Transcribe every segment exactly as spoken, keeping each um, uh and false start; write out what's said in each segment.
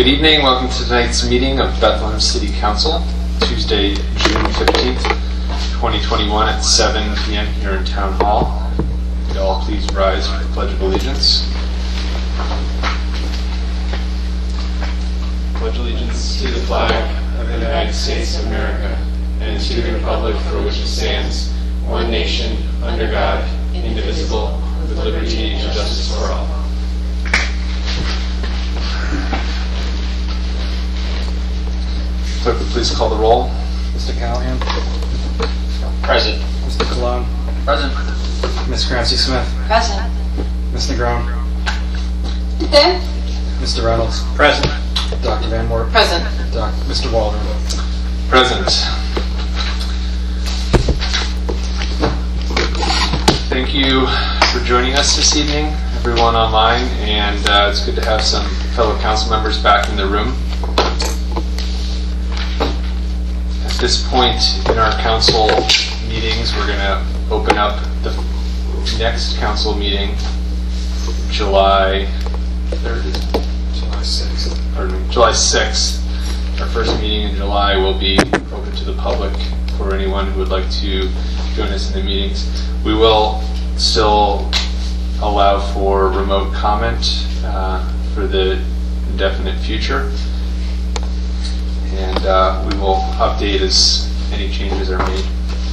Good evening. Welcome to tonight's meeting of Bethlehem City Council, Tuesday, June fifteenth, twenty twenty-one at seven p m here in Town Hall. Could all please rise for the Pledge of Allegiance. Pledge allegiance to the flag of the United States of America and to the republic for which it stands, one nation, under God, indivisible, with liberty and justice for all. Clerk, would please call the roll. Mister Callahan. Present. Mister Cologne. Present. Miz Crancy-Smith. Present. Miz Negron. There. Mister Reynolds. Present. Doctor Van Wert. Present. Doc Mister Waldron. Present. Thank you for joining us this evening, everyone online, and uh, it's good to have some fellow council members back in the room. At this point in our council meetings, we're going to open up the next council meeting, July third, July sixth. pardon me, July sixth. Our first meeting in July will be open to the public for anyone who would like to join us in the meetings. We will still allow for remote comment uh, for the indefinite future. And uh, we will update as any changes are made.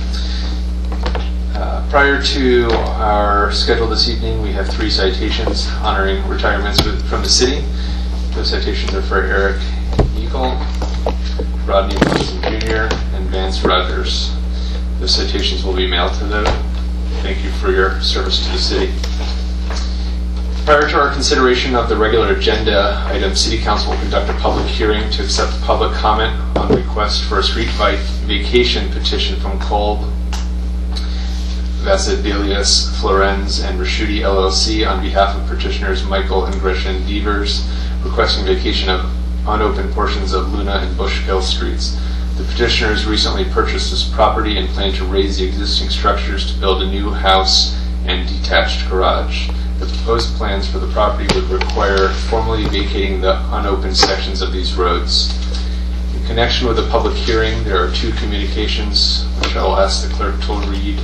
Uh, prior to our schedule this evening, we have three citations honoring retirements from the city. Those citations are for Eric Eagle, Rodney Wilson Junior, and Vance Rogers. Those citations will be mailed to them. Thank you for your service to the city. Prior to our consideration of the regular agenda item, City Council will conduct a public hearing to accept public comment on the request for a street vacation petition from Kolb, Vasilius, Florenz, and Raschuti L L C on behalf of petitioners Michael and Gretchen Devers, requesting vacation of unopened portions of Luna and Bushkill streets. The petitioners recently purchased this property and plan to raise the existing structures to build a new house and detached garage. The proposed plans for the property would require formally vacating the unopened sections of these roads. In connection with the public hearing, there are two communications, which I will ask the clerk to read.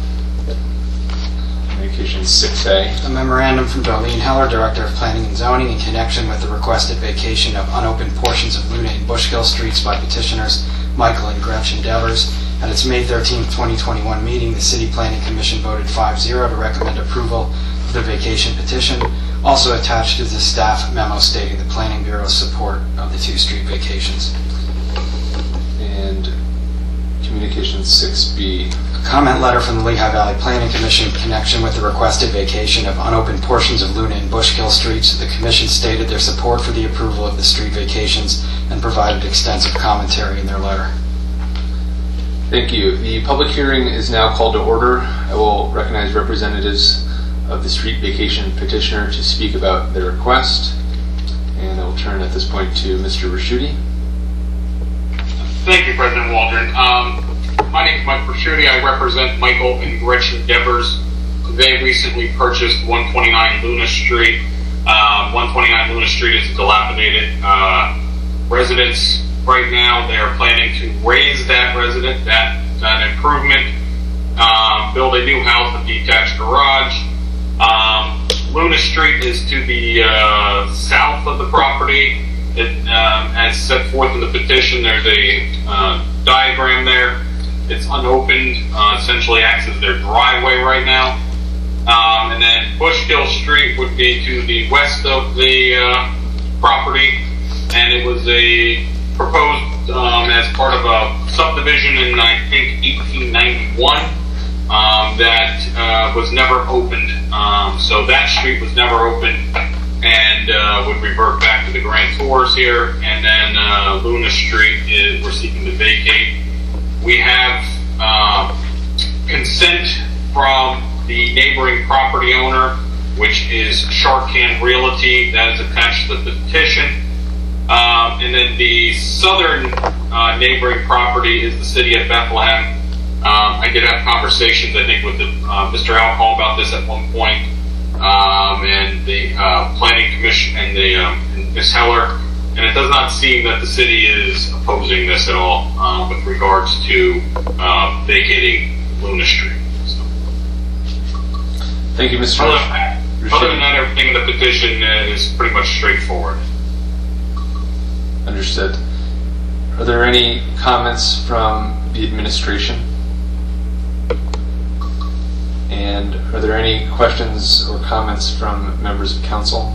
Communication six A. A memorandum from Darlene Heller, Director of Planning and Zoning, in connection with the requested vacation of unopened portions of Luna and Bushkill streets by petitioners Michael and Gretchen Devers. At its May thirteenth, twenty twenty-one meeting, the City Planning Commission voted five zero to recommend approval of the vacation petition. Also attached is the staff memo stating the Planning Bureau's support of the two street vacations. And communication six B. A comment letter from the Lehigh Valley Planning Commission in connection with the requested vacation of unopened portions of Luna and Bushkill streets. The Commission stated their support for the approval of the street vacations and provided extensive commentary in their letter. Thank you. The public hearing is now called to order. I will recognize representatives of the street vacation petitioner to speak about their request. And I will turn at this point to Mister Raschuti. Thank you, President Waldron. Um, my name is Mike Raschuti. I represent Michael and Gretchen Devers. They recently purchased one twenty-nine Luna Street. Um, one twenty-nine Luna Street is a dilapidated uh, residence. Right now, they are planning to raise that resident, that that improvement, um, build a new house, a detached garage. Um, Luna Street is to the uh, south of the property. It, um, as set forth in the petition, there's a uh, diagram there. It's unopened, uh, essentially acts as their driveway right now. Um, and then Bushkill Street would be to the west of the uh, property, and it was a proposed um, as part of a subdivision in, I think, eighteen ninety-one um, that uh, was never opened. Um, so that street was never opened and uh, would revert back to the grantors here. And then uh, Luna Street is, we're seeking to vacate. We have uh, consent from the neighboring property owner, which is Sharkan Realty, that is attached to the petition. Um, and then the southern uh, neighboring property is the city of Bethlehem. Um, I did have conversations, I think, with the, uh, Mister Alcall about this at one point, um, and the uh, Planning Commission and the um, and Miz Heller. and it does not seem that the city is opposing this at all uh, with regards to uh, vacating Luna Street. So. Thank you, Mister Other than that, other than that, everything in the petition is pretty much straightforward. Understood. Are there any comments from the administration? And are there any questions or comments from members of council?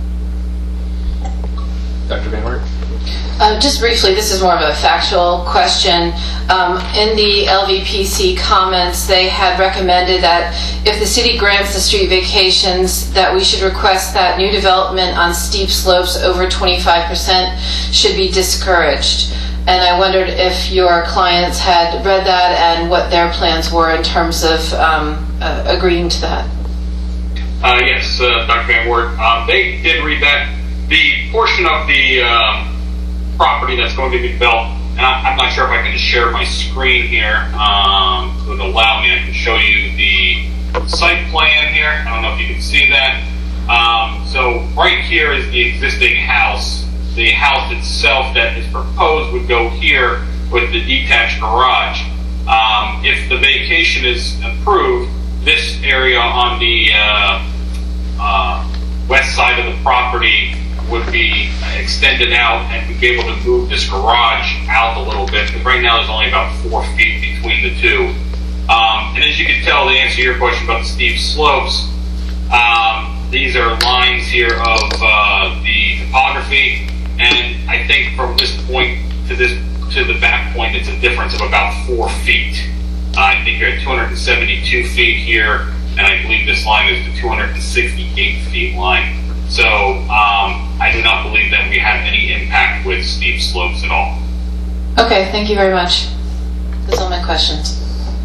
Doctor Van Wert? Uh, just briefly, this is more of a factual question. Um, in the L V P C comments, they had recommended that if the city grants the street vacations, that we should request that new development on steep slopes over twenty-five percent should be discouraged. And I wondered if your clients had read that and what their plans were in terms of um, uh, agreeing to that. Uh, yes, uh, Doctor Van Wert, um, they did read that. The portion of the um, property that's going to be built, and I, I'm not sure if I can share my screen here. Um, it would allow me. I can show you the site plan here. I don't know if you can see that. Um, so right here is the existing house. The house itself that is proposed would go here with the detached garage. Um, if the vacation is approved, this area on the uh, uh, west side of the property would be extended out, and we'd be able to move this garage out a little bit, because right now there's only about four feet between the two. Um, and as you can tell, to answer your question about the steep slopes, um, these are lines here of uh, the topography, and I think from this point to this to the back point, it's a difference of about four feet. Uh, I think you're at two hundred seventy-two feet here, and I believe this line is the two hundred sixty-eight feet line. So um, I do not believe that we have any impact with steep slopes at all. Okay, thank you very much. Those are all my questions.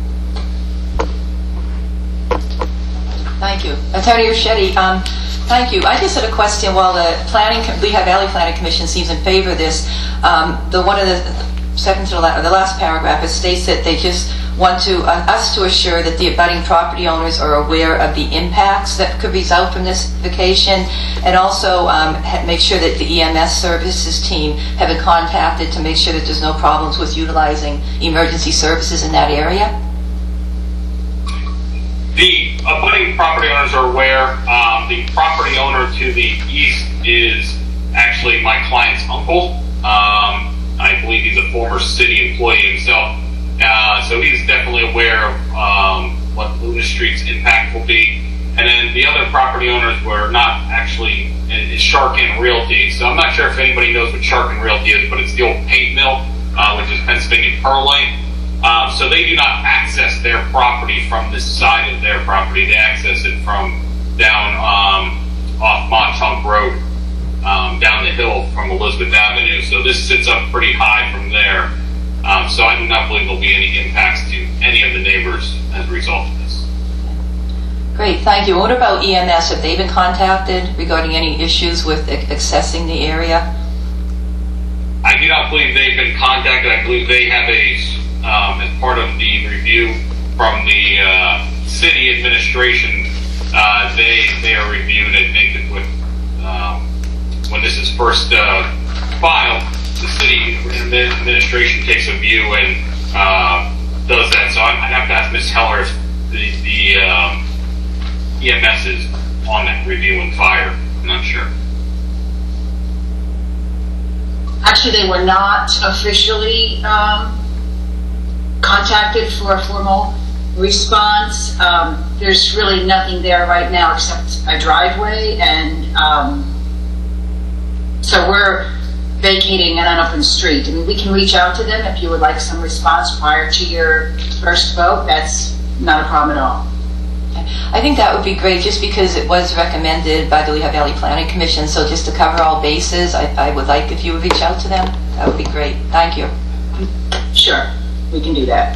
Thank you. Attorney Uschetti, um, thank you. I just had a question. While the planning, Lehigh Valley Planning Commission seems in favor of this, um, the one of the second to the, la- the last paragraph, it states that they just want to uh, us to assure that the abutting property owners are aware of the impacts that could result from this vacation, and also um, ha- make sure that the E M S services team have been contacted to make sure that there's no problems with utilizing emergency services in that area. The abutting property owners are aware. Um, the property owner to the east is actually my client's uncle. Um, I believe he's a former city employee himself. Uh, so he's definitely aware of um, what Luna Street's impact will be. And then the other property owners were not actually, is Sharkin Realty. So I'm not sure if anybody knows what Sharkin Realty is, but it's the old paint mill, uh, which is Pennsylvania Perlite. Um, so they do not access their property from this side of their property. They access it from down um, off Montauk Road, um, down the hill from Elizabeth Avenue. So this sits up pretty high from there. Um, so I do not believe there will be any impacts to any of the neighbors as a result of this. Great, thank you. What about E M S? Have they been contacted regarding any issues with accessing the area? I do not believe they've been contacted. I believe they have a, um, as part of the review from the uh, city administration, uh, they they are reviewed. I think that with, um, when this is first uh, filed, the city administration takes a view and uh, does that. So I'd have to ask Miz Heller if the, the um, E M S is on that review and fire. I'm not sure. Actually, they were not officially um, contacted for a formal response. Um, there's really nothing there right now except a driveway, and um, so we're vacating an unopened street. I mean, we can reach out to them if you would like some response prior to your first vote. That's not a problem at all. I think that would be great, just because it was recommended by the Lehigh Valley Planning Commission. So just to cover all bases, I, I would like if you would reach out to them. That would be great. Thank you. Sure, we can do that.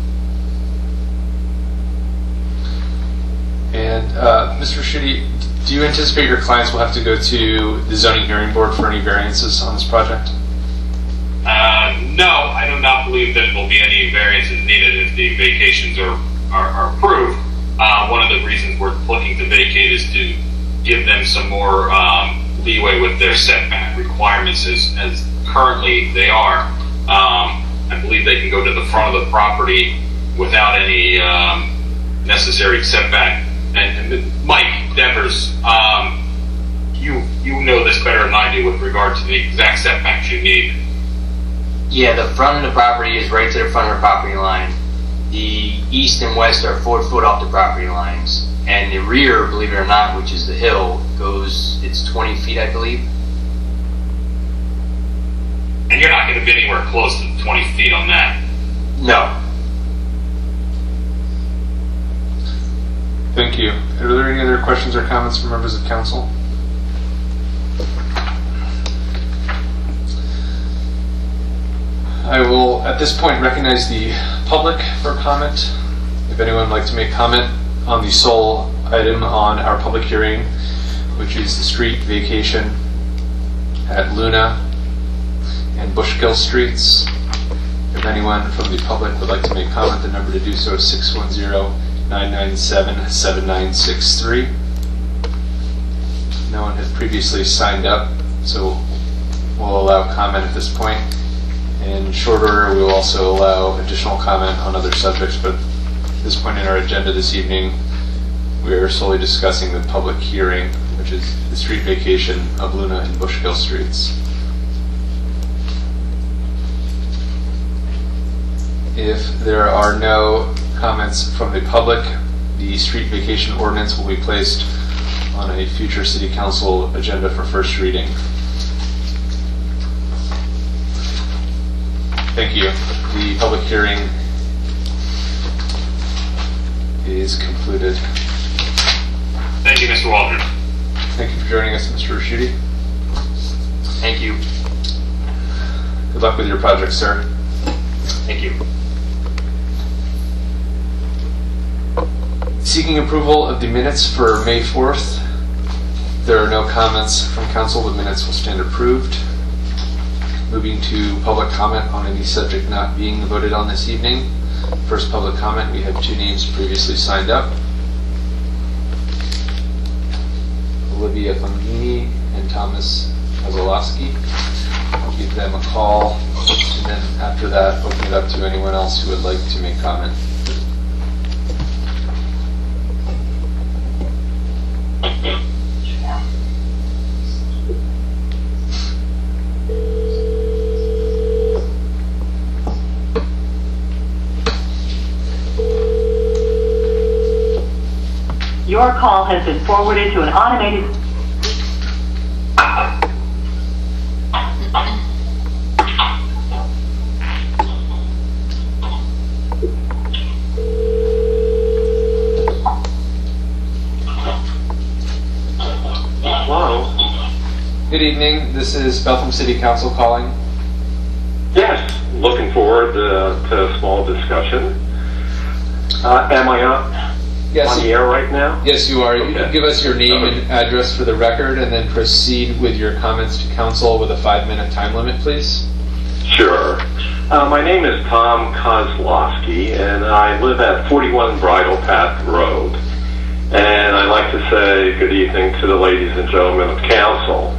And uh, Mister Rashidi, do you anticipate your clients will have to go to the zoning hearing board for any variances on this project? Uh, no, I do not believe that there will be any variances needed if the vacations are, are, are approved. Uh, one of the reasons we're looking to vacate is to give them some more um, leeway with their setback requirements as, as currently they are. Um, I believe they can go to the front of the property without any um, necessary setback. And, and Mike Devers, um, you you know this better than I do with regard to the exact setbacks you need. Yeah, the front of the property is right to the front of the property line. The east and west are four foot off the property lines. And the rear, believe it or not, which is the hill, goes, it's twenty feet, I believe. And you're not going to be anywhere close to twenty feet on that. No. Thank you. Are there any other questions or comments from members of council? I will, at this point, recognize the public for comment. If anyone would like to make comment on the sole item on our public hearing, which is the street vacation at Luna and Bushkill Streets. If anyone from the public would like to make comment, the number to do so is six one zero, nine nine seven, seven nine six three. No one has previously signed up, so we'll allow comment at this point. In short order, we will also allow additional comment on other subjects, but at this point in our agenda this evening, we are solely discussing the public hearing, which is the street vacation of Luna and Bushkill Streets. If there are no comments from the public, the street vacation ordinance will be placed on a future City Council agenda for first reading. Thank you. The public hearing is concluded. Thank you, Mister Waldron. Thank you for joining us, Mister Raschuti. Thank you. Good luck with your project, sir. Thank you. Seeking approval of the minutes for May fourth. If there are no comments from council, the minutes will stand approved. Moving to public comment on any subject not being voted on this evening. First public comment, we have two names previously signed up. Olivia Fungini and Thomas Kozolowski. I'll give them a call, and then after that, open it up to anyone else who would like to make comment. Your call has been forwarded to an automated... Hello? Good evening. This is Beltham City Council calling. Yes, looking forward uh, to a small discussion. Uh, am I up Yes, on the air right now? Yes, you are. You Okay. can give us your name Okay. and address for the record, and then proceed with your comments to council with a five-minute time limit, please. Sure. Uh, my name is Tom Kozlowski, and I live at forty-one Bridle Path Road. And I'd like to say good evening to the ladies and gentlemen of council.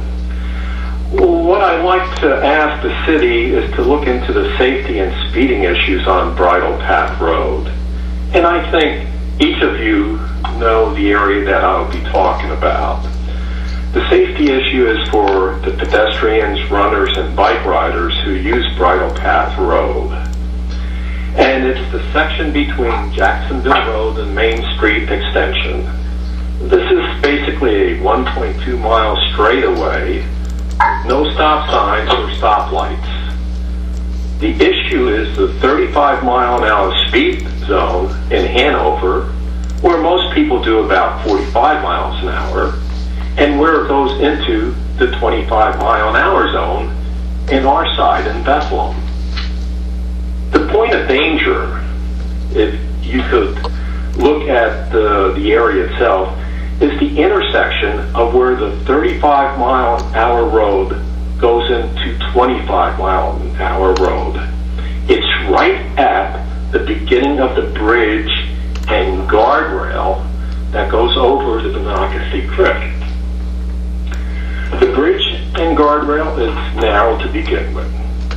What I'd like to ask the city is to look into the safety and speeding issues on Bridle Path Road. And I think each of you know the area that I'll be talking about. The safety issue is for the pedestrians, runners, and bike riders who use Bridle Path Road. And it's the section between Jacksonville Road and Main Street Extension. This is basically a one point two mile straightaway with no stop signs or stoplights. The issue is the thirty-five mile an hour speed zone in Hanover, where most people do about forty-five miles an hour, and where it goes into the twenty-five mile an hour zone in our side in Bethlehem. The point of danger, if you could look at the, the area itself, is the intersection of where the thirty-five mile an hour road goes into twenty-five mile an hour road. It's right at the beginning of the bridge and guardrail that goes over the Monocacy Creek. The bridge and guardrail is narrow to begin with.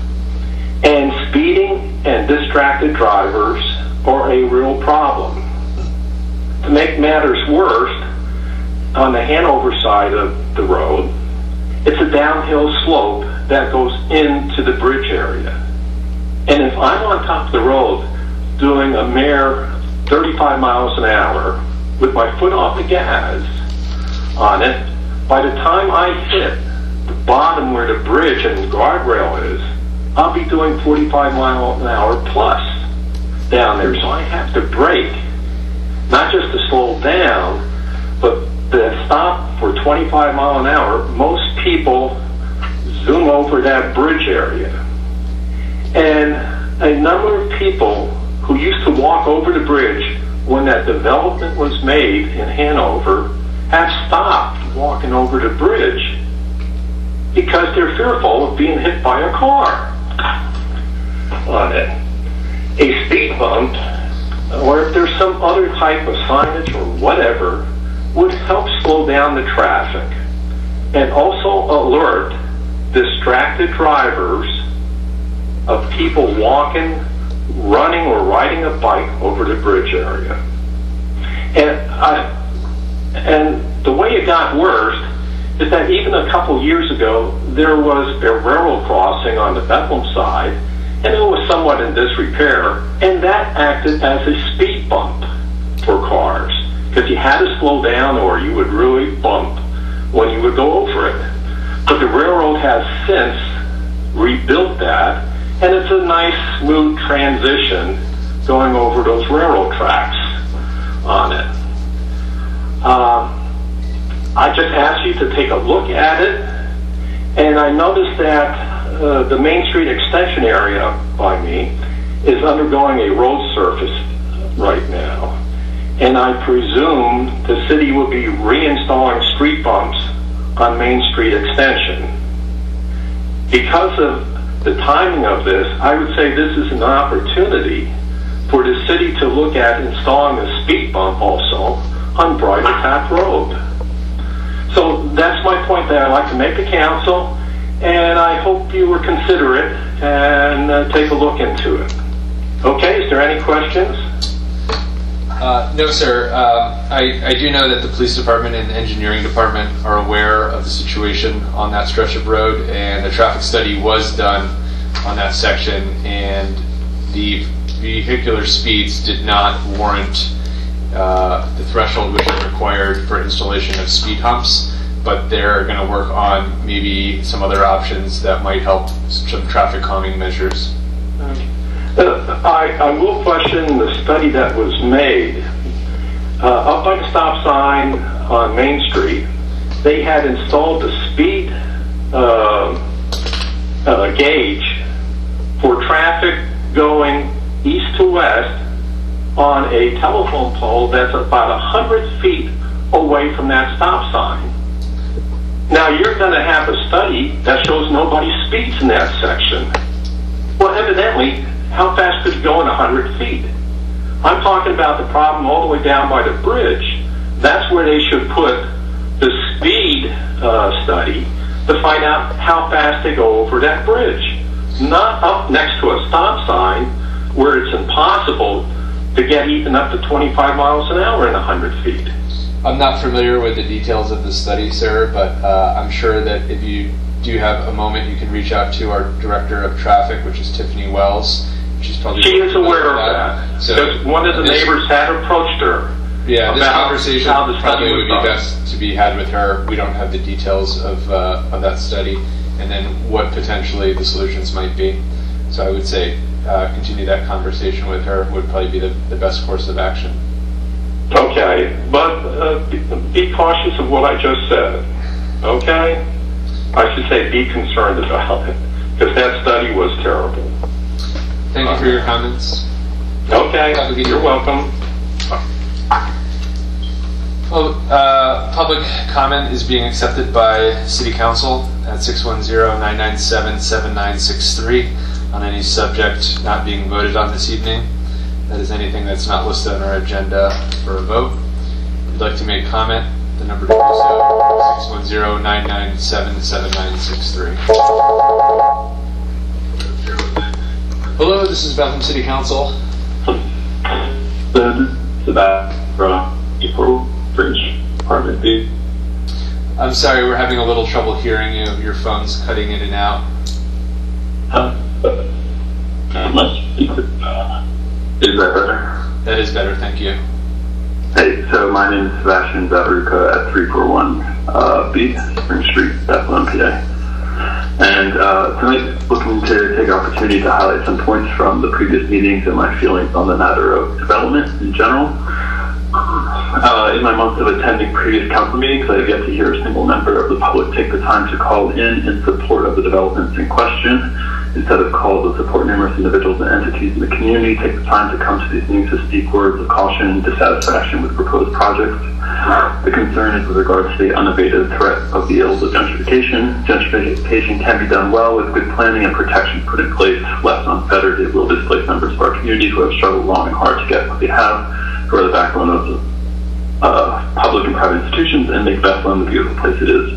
And speeding and distracted drivers are a real problem. To make matters worse, on the Hanover side of the road, it's a downhill slope that goes into the bridge area. And if I'm on top of the road doing a mere thirty-five miles an hour with my foot off the gas on it, by the time I hit the bottom where the bridge and guardrail is, I'll be doing forty-five miles an hour plus down there. So I have to brake, not just to slow down, but to stop for twenty-five miles an hour. Most people zoom over that bridge area. And a number of people who used to walk over the bridge when that development was made in Hanover have stopped walking over the bridge because they're fearful of being hit by a car on it. A speed bump, or if there's some other type of signage or whatever, would help slow down the traffic and also alert distracted drivers of people walking, running, or riding a bike over the bridge area. And I, and the way it got worse is that even a couple years ago, there was a railroad crossing on the Bethlehem side, and it was somewhat in disrepair, and that acted as a speed bump for cars, because you had to slow down or you would really bump when you would go over it. But the railroad has since rebuilt that, and it's a nice, smooth transition going over those railroad tracks on it. Uh, I just asked you to take a look at it, and I noticed that uh, the Main Street extension area by me is undergoing a road surface right now. And I presume the city will be reinstalling street bumps on Main Street extension. Because of the timing of this, I would say this is an opportunity for the city to look at installing a speed bump also on Bridle Path Road. So that's my point that I'd like to make to council, and I hope you will consider it and uh, take a look into it. Okay, is there any questions? Uh, no, sir. Um, I, I do know that the police department and the engineering department are aware of the situation on that stretch of road, and the traffic study was done on that section, and the vehicular speeds did not warrant uh, the threshold which is required for installation of speed humps, but they're going to work on maybe some other options that might help some traffic calming measures. Uh, I, I will question the study that was made. Uh, up by the stop sign on Main Street, they had installed the speed uh, uh, gauge for traffic going east to west on a telephone pole that's about one hundred feet away from that stop sign. Now you're going to have a study that shows nobody speeds in that section. Well, evidently, how fast could you go in one hundred feet? I'm talking about the problem all the way down by the bridge. That's where they should put the speed uh, study to find out how fast they go over that bridge. Not up next to a stop sign where it's impossible to get even up to twenty-five miles an hour in one hundred feet. I'm not familiar with the details of the study, sir, but uh, I'm sure that if you do have a moment, you can reach out to our Director of Traffic, which is Tiffany Wells. She's probably She is aware of that. So because one of the this, neighbors had approached her. Yeah, this about conversation how the study probably would be done. best to be had with her. We don't have the details of, uh, of that study, and then what potentially the solutions might be. So I would say uh, continue that conversation with her would probably be the, the best course of action. Okay, but uh, be, be cautious of what I just said. Okay? I should say be concerned about it, because that study was terrible. Thank you for your comments. Okay, Have a good you're day. welcome. Well, uh, public comment is being accepted by City Council at six one zero, nine nine seven, seven nine six three on any subject not being voted on this evening. That is anything that's not listed on our agenda for a vote. If you'd like to make comment, The number to do so, six one zero, nine nine seven, seven nine six three. Hello, this is Bethlehem City Council. This is Sebastian from April Fringe Apartment B. I'm sorry, we're having a little trouble hearing you. Your phone's cutting in and out. Uh, let's speak with, uh, is that better? That is better, thank you. Hey, so my name is Sebastian Zavruka at three forty-one uh, B, Spring Street, Bethlehem, P A. And uh, tonight, looking to take opportunity to highlight some points from the previous meetings and my feelings on the matter of development in general. Uh, in my months of attending previous council meetings, I have yet to hear a single member of the public take the time to call in in support of the developments in question. Instead of calls to support numerous individuals and entities in the community, take the time to come to these meetings to speak words of caution and dissatisfaction with proposed projects. The concern is with regard to the unabated threat of the ills of gentrification. Gentrification can be done well with good planning and protection put in place. Left unfettered, it will displace members of our community who have struggled long and hard to get what they have, who are the backbone of the uh, public and private institutions, and make Bethlehem the beautiful place it is.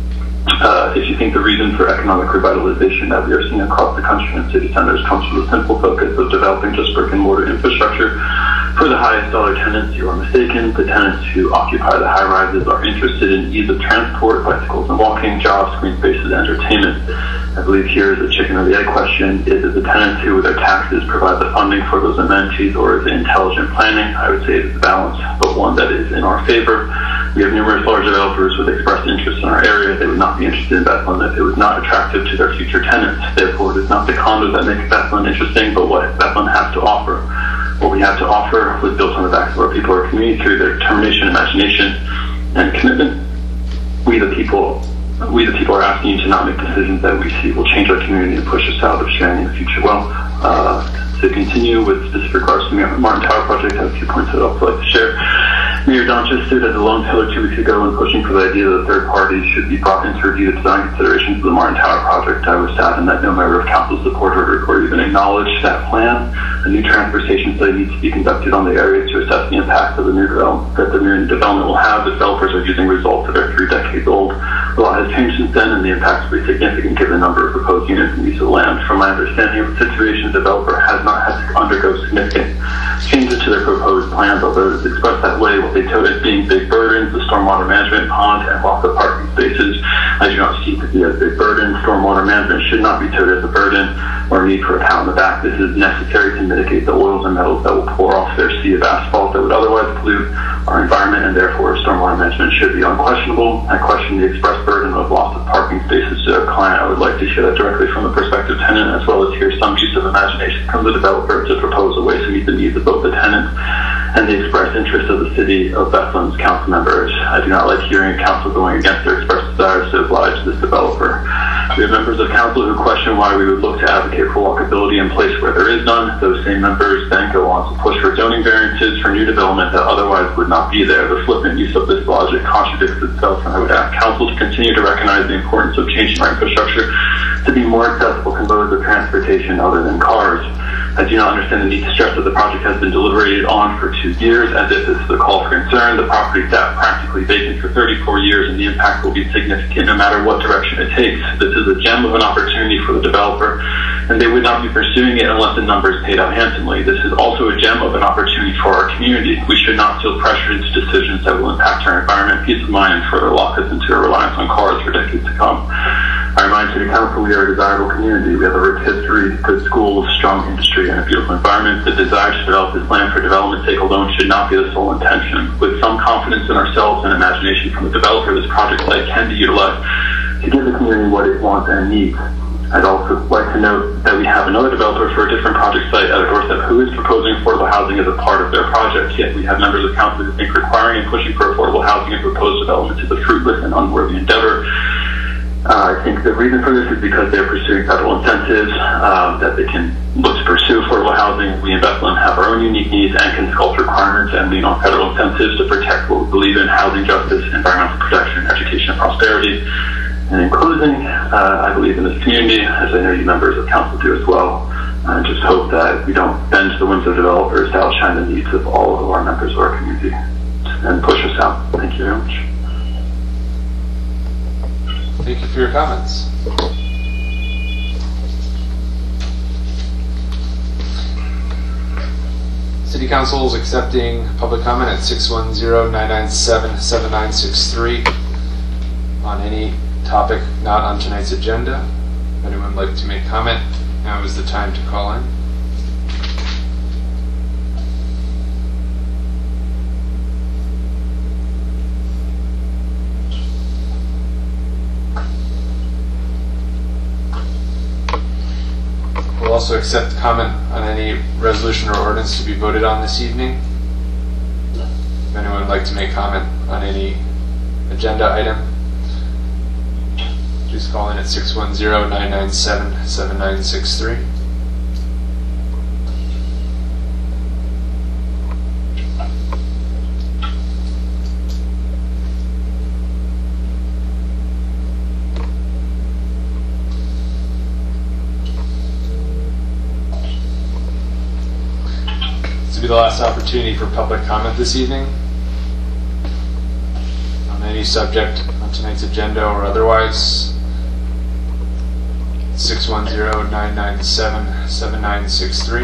Uh, if you think the reason for economic revitalization that we are seeing across the country in city centers comes from the simple focus of developing just brick and mortar infrastructure for the highest dollar tenants, you are mistaken. The tenants who occupy the high rises are interested in ease of transport, bicycles and walking, jobs, green spaces, entertainment. I believe here is the chicken or the egg question. Is it the tenants who with their taxes provide the funding for those amenities, or is it intelligent planning? I would say it is a balance, but one that is in our favor. We have numerous large developers with expressed interest in our area. They would not be interested in Bethlehem if it was not attractive to their future tenants. Therefore, it is not the condos that make Bethlehem interesting, but what Bethlehem has to offer. What we have to offer was built on the backs of our people, our community, through their determination, imagination, and commitment. We the people, we the people are asking you to not make decisions that we see will change our community and push us out of sharing the future well. Uh, to continue with specific regards to the Martin Tower project, I have a few points that I'd also like to share. Mayor Donches stood as a lone pillar two weeks ago in pushing for the idea that third parties should be brought in to review the design considerations of the Martin Tower project. I was saddened that no member of council supported or even acknowledged that plan. A new transportation study needs to be conducted on the area to assess the impact of the new development that the new development will have. The developers are using results that are three decades old. A lot has changed since then, and the impacts will be significant given the number of proposed units and use of land. From my understanding of the situation, the developer has not had to undergo significant changes to their proposed plans, although it is expressed that way. What they touted as being big burdens, the stormwater management, pond, and lots of parking spaces, I do not see to be a big burden. Stormwater management should not be touted as a burden or need for a pat on the back. This is necessary to mitigate the oils and metals that will pour off their sea of asphalt that would otherwise pollute our environment, and therefore stormwater management should be unquestionable. I question the express burden of loss of parking spaces to a client. I would like to hear that directly from the prospective tenant, as well as hear some use of imagination from the developer to propose a way to meet the needs of both the tenant and the expressed interest of the city of Bethlehem's council members. I do not like hearing council going against their expressed desires to oblige this developer. We have members of council who question why we would look to advocate for walkability in place where there is none. Those same members then go on to push for zoning variances for new development that otherwise would not be there. The flippant use of this logic contradicts itself, and I would ask council to continue to recognize the importance of changing our infrastructure to be more accessible to modes of transportation other than cars. I do not understand the need to stress that the project has been deliberated on for two years as if this is a call for concern. The property sat practically vacant for thirty-four years, and the impact will be significant no matter what direction it takes. This is a gem of an opportunity for the developer, and they would not be pursuing it unless the numbers paid out handsomely. This is also a gem of an opportunity for our community. We should not feel pressured into decisions that will impact our environment, peace of mind, and further lock us into a reliance on cars for decades to come. I remind City Council we are a desirable community. We have a rich history, good schools, strong industry, and a beautiful environment. The desire to develop this land for development's sake alone should not be the sole intention. With some confidence in ourselves and imagination from the developer, this project site can be utilized to give the community what it wants and needs. I'd also like to note that we have another developer for a different project site at our doorstep who is proposing affordable housing as a part of their project, yet we have members of council who think requiring and pushing for affordable housing and proposed development is a fruitless and unworthy endeavor. Uh, I think the reason for this is because they're pursuing federal incentives um, that they can look to pursue affordable housing. We in Bethlehem have our own unique needs and can sculpt requirements and lean on federal incentives to protect what we believe in: housing justice, environmental protection, education, and prosperity. And in closing, uh, I believe in this community, as I know you members of council do as well. I just hope that we don't bend to the whims of developers to outshine the needs of all of our members of our community and push us out. Thank you very much. Thank you for your comments. City Council is accepting public comment at six one zero, nine nine seven, seven nine six three on any topic not on tonight's agenda. If anyone would like to make comment, now is the time to call in. We'll also accept comment on any resolution or ordinance to be voted on this evening. If anyone would like to make comment on any agenda item, please call in at six one zero, nine nine seven, seven nine six three. This will be the last opportunity for public comment this evening on any subject on tonight's agenda or otherwise. six one zero, nine nine seven, seven nine six three.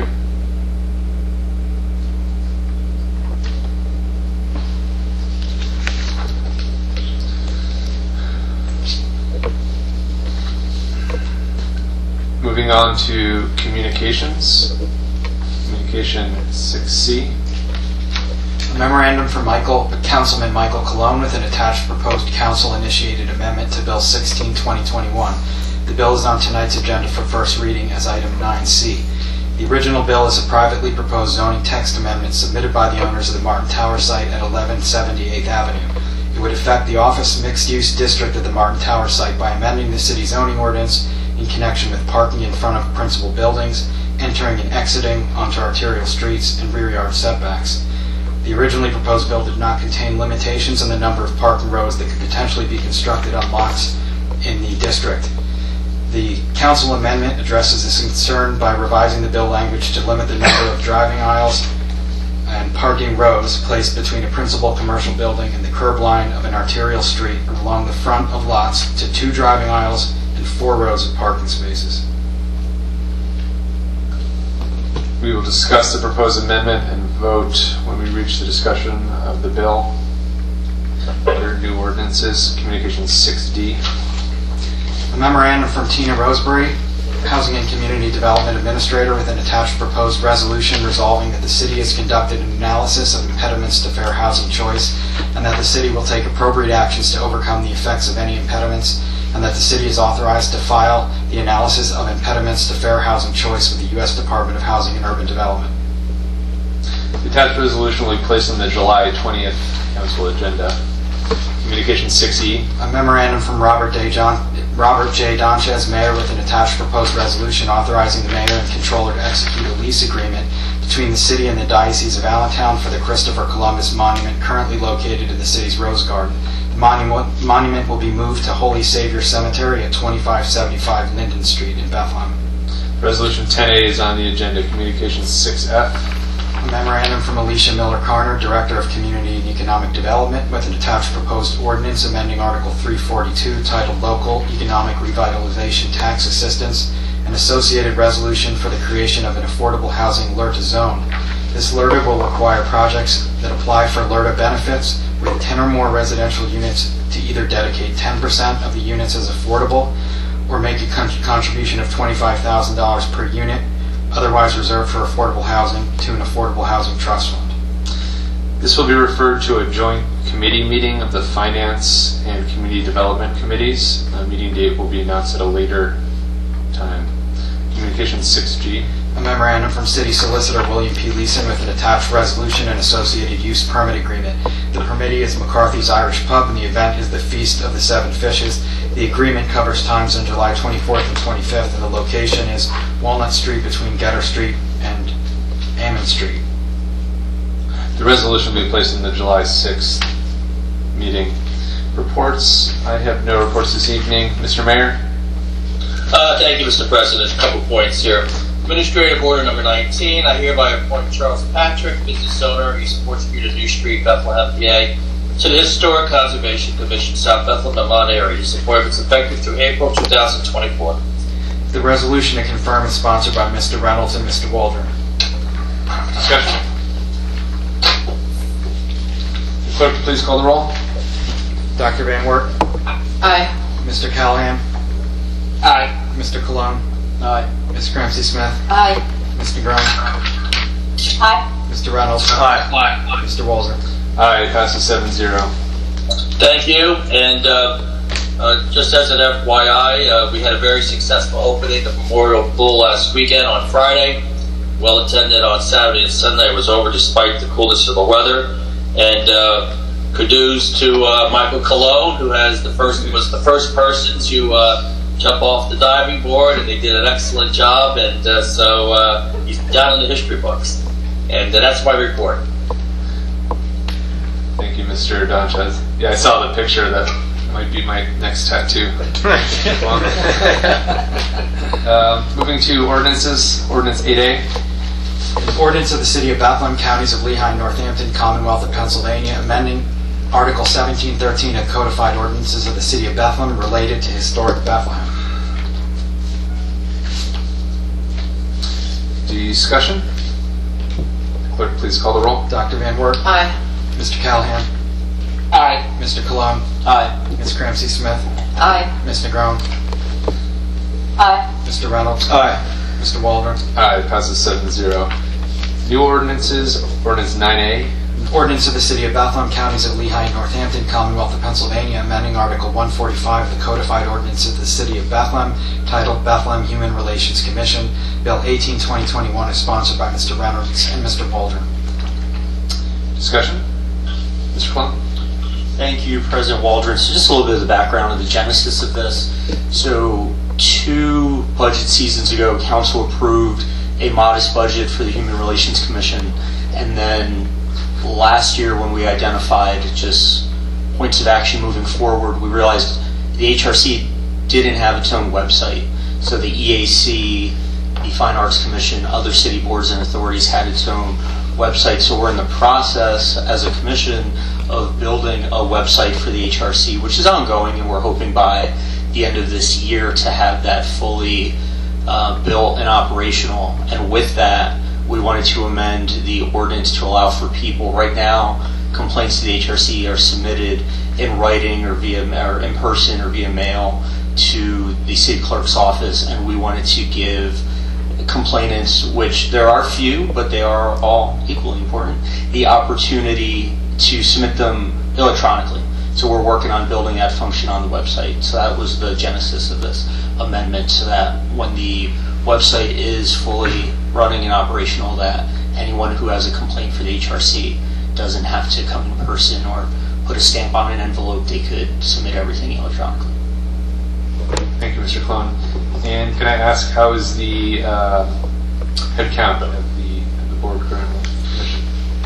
Moving on to communications. Communication six C. A memorandum from Michael, Councilman Michael Colon with an attached proposed council-initiated amendment to Bill sixteen, twenty twenty-one. The bill is on tonight's agenda for first reading as item nine C. The original bill is a privately proposed zoning text amendment submitted by the owners of the Martin Tower site at eleven seventy-eighth Avenue. It would affect the office mixed-use district of the Martin Tower site by amending the city zoning ordinance in connection with parking in front of principal buildings, entering and exiting onto arterial streets, and rear yard setbacks. The originally proposed bill did not contain limitations on the number of parking roads that could potentially be constructed on lots in the district. The council amendment addresses this concern by revising the bill language to limit the number of driving aisles and parking rows placed between a principal commercial building and the curb line of an arterial street along the front of lots to two driving aisles and four rows of parking spaces. We will discuss the proposed amendment and vote when we reach the discussion of the bill. Other new ordinances, Communication six D. A memorandum from Tina Roseberry, Housing and Community Development Administrator, with an attached proposed resolution resolving that the city has conducted an analysis of impediments to fair housing choice and that the city will take appropriate actions to overcome the effects of any impediments, and that the city is authorized to file the analysis of impediments to fair housing choice with the U S Department of Housing and Urban Development. The attached resolution will be placed on the July twentieth council agenda. Communication six E. A memorandum from Robert J. John, Robert J. Donchez, Mayor, with an attached proposed resolution authorizing the Mayor and Controller to execute a lease agreement between the city and the Diocese of Allentown for the Christopher Columbus Monument currently located in the city's Rose Garden. The monument, monument will be moved to Holy Savior Cemetery at twenty-five seventy-five Linden Street in Bethlehem. Resolution ten A is on the agenda. Communication six F. A memorandum from Alicia Miller-Carner, Director of Community and Economic Development, with an attached proposed ordinance amending Article three forty-two titled Local Economic Revitalization Tax Assistance, an associated resolution for the creation of an affordable housing LERTA zone. This LERTA will require projects that apply for LERTA benefits with ten or more residential units to either dedicate ten percent of the units as affordable or make a con- contribution of twenty-five thousand dollars per unit, otherwise reserved for affordable housing, to an affordable housing trust fund. This will be referred to a joint committee meeting of the Finance and Community Development Committees. The meeting date will be announced at a later time. Communication six G. A memorandum from City Solicitor William P. Leeson with an attached resolution and associated use permit agreement. The permittee is McCarthy's Irish Pub and the event is the Feast of the Seven Fishes. The agreement covers times on July twenty-fourth and twenty-fifth, and the location is Walnut Street between Getter Street and Ammon Street. The resolution will be placed in the July sixth meeting. Reports. I have no reports this evening. Mister Mayor? Uh, thank you, Mister President. A couple points here. Administrative Order Number nineteen. I hereby appoint Charles Patrick, business owner, East fourth Street of New Street, Bethlehem, P A, to the Historic Conservation Commission, South Bethlehem, Vermont area. This appointment is effective through April two thousand twenty-four. The resolution to confirm is sponsored by Mister Reynolds and Mister Waldron. Discussion. Clerk, please call the roll. Doctor Van Wert, Aye. Mister Callahan, Aye. Mister Cologne, Aye. Miz Ramsey Smith, Aye. Mister Graham, Aye. Mister Reynolds, Aye. Aye. Mister Waldron. Aye, passes seven zero. Thank you. And uh, uh, just as an F Y I, uh, we had a very successful opening of Memorial Pool last weekend on Friday. Well attended on Saturday and Sunday. It was over despite the coolness of the weather. And uh, kudos to uh, Michael Cologne, who has the first was the first person to uh, jump off the diving board, and they did an excellent job. And uh, so uh, he's down in the history books. And uh, that's my report. Thank you, Mister Donchez. Yeah, I saw the picture. That might be my next tattoo. um, moving to ordinances. Ordinance eight A. An ordinance of the City of Bethlehem, Counties of Lehigh and Northampton, Commonwealth of Pennsylvania, amending Article seventeen thirteen of Codified Ordinances of the City of Bethlehem related to historic Bethlehem. Discussion. Clerk, please call the roll. Doctor Van Wert, Aye. Mister Callahan, Aye. Mister Cologne, Aye. Miz Ramsey Smith, Aye. Miz Negron, Aye. Mister Reynolds, Aye. Mister Waldron. Aye, passes seven zero. New ordinances. Ordinance nine A. Ordinance of the City of Bethlehem, Counties of Lehigh and Northampton, Commonwealth of Pennsylvania, amending Article one forty-five of the Codified Ordinances of the City of Bethlehem, titled Bethlehem Human Relations Commission. Bill eighteen twenty twenty-one is sponsored by Mister Reynolds and Mister Waldron. Discussion. Mister Cologne. Thank you, President Waldron. So just a little bit of the background of the genesis of this. So two budget seasons ago, Council approved a modest budget for the Human Relations Commission. And then last year, when we identified just points of action moving forward, we realized the H R C didn't have its own website. So the E A C, the Fine Arts Commission, other city boards and authorities had its own website. So we're in the process as a commission of building a website for the H R C, which is ongoing, and we're hoping by the end of this year to have that fully uh, built and operational. And with that, we wanted to amend the ordinance to allow for people. Right now, complaints to the H R C are submitted in writing or via or in person or via mail to the city clerk's office, and we wanted to give complainants, which there are few, but they are all equally important, the opportunity to submit them electronically. So we're working on building that function on the website. So that was the genesis of this amendment, so that when the website is fully running and operational, that anyone who has a complaint for the H R C doesn't have to come in person or put a stamp on an envelope. They could submit everything electronically. Thank you, Mister Cologne. And can I ask, how is the uh, head count of the, of the board currently? Commission?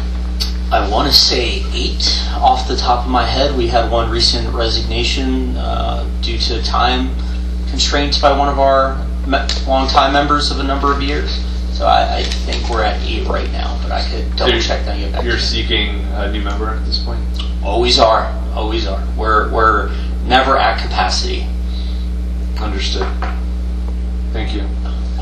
I want to say eight off the top of my head. We had one recent resignation uh, due to time constraints by one of our me- longtime members of a number of years. So I, I think we're at eight right now, but I could double So check that. And get back You're to you. seeking a new member at this point? Always are. Always are. We're we're never at capacity. Understood. Thank you.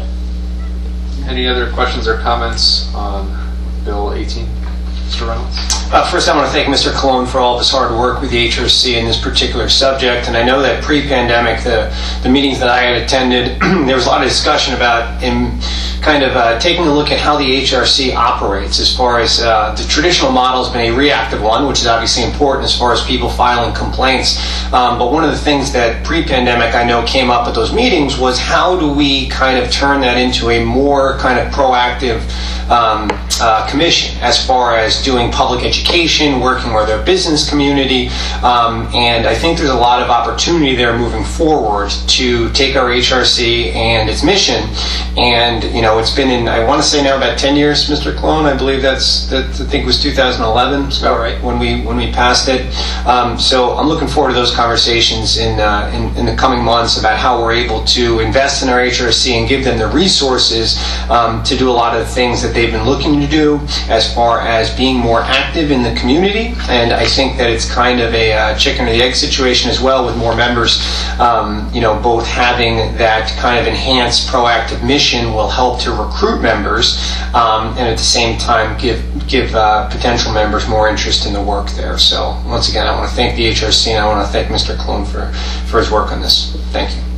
Any other questions or comments on Bill eighteen? Mister Reynolds? Uh, first, I want to thank Mister Cologne for all of his hard work with the H R C in this particular subject. And I know that pre-pandemic, the, the meetings that I had attended, there was a lot of discussion about him kind of uh, taking a look at how the H R C operates, as far as uh, the traditional model has been a reactive one, which is obviously important as far as people filing complaints. Um, but one of the things that pre-pandemic I know came up at those meetings was how do we kind of turn that into a more kind of proactive um, uh, commission as far as doing public education, working with our business community, um, and I think there's a lot of opportunity there moving forward to take our H R C and its mission. And you know, it's been in, I want to say now about ten years, Mister Cologne. I believe that's that. I think it was two thousand eleven. So right when we when we passed it. Um, so I'm looking forward to those conversations in, uh, in in the coming months about how we're able to invest in our H R C and give them the resources um, to do a lot of the things that they've been looking to do as far as being more active in the community. And I think that it's kind of a uh, chicken or the egg situation as well, with more members, um, you know, both having that kind of enhanced proactive mission will help to recruit members, um, and at the same time give give uh, potential members more interest in the work there. So once again, I want to thank the H R C, and I want to thank Mister Cologne for, for his work on this. Thank you.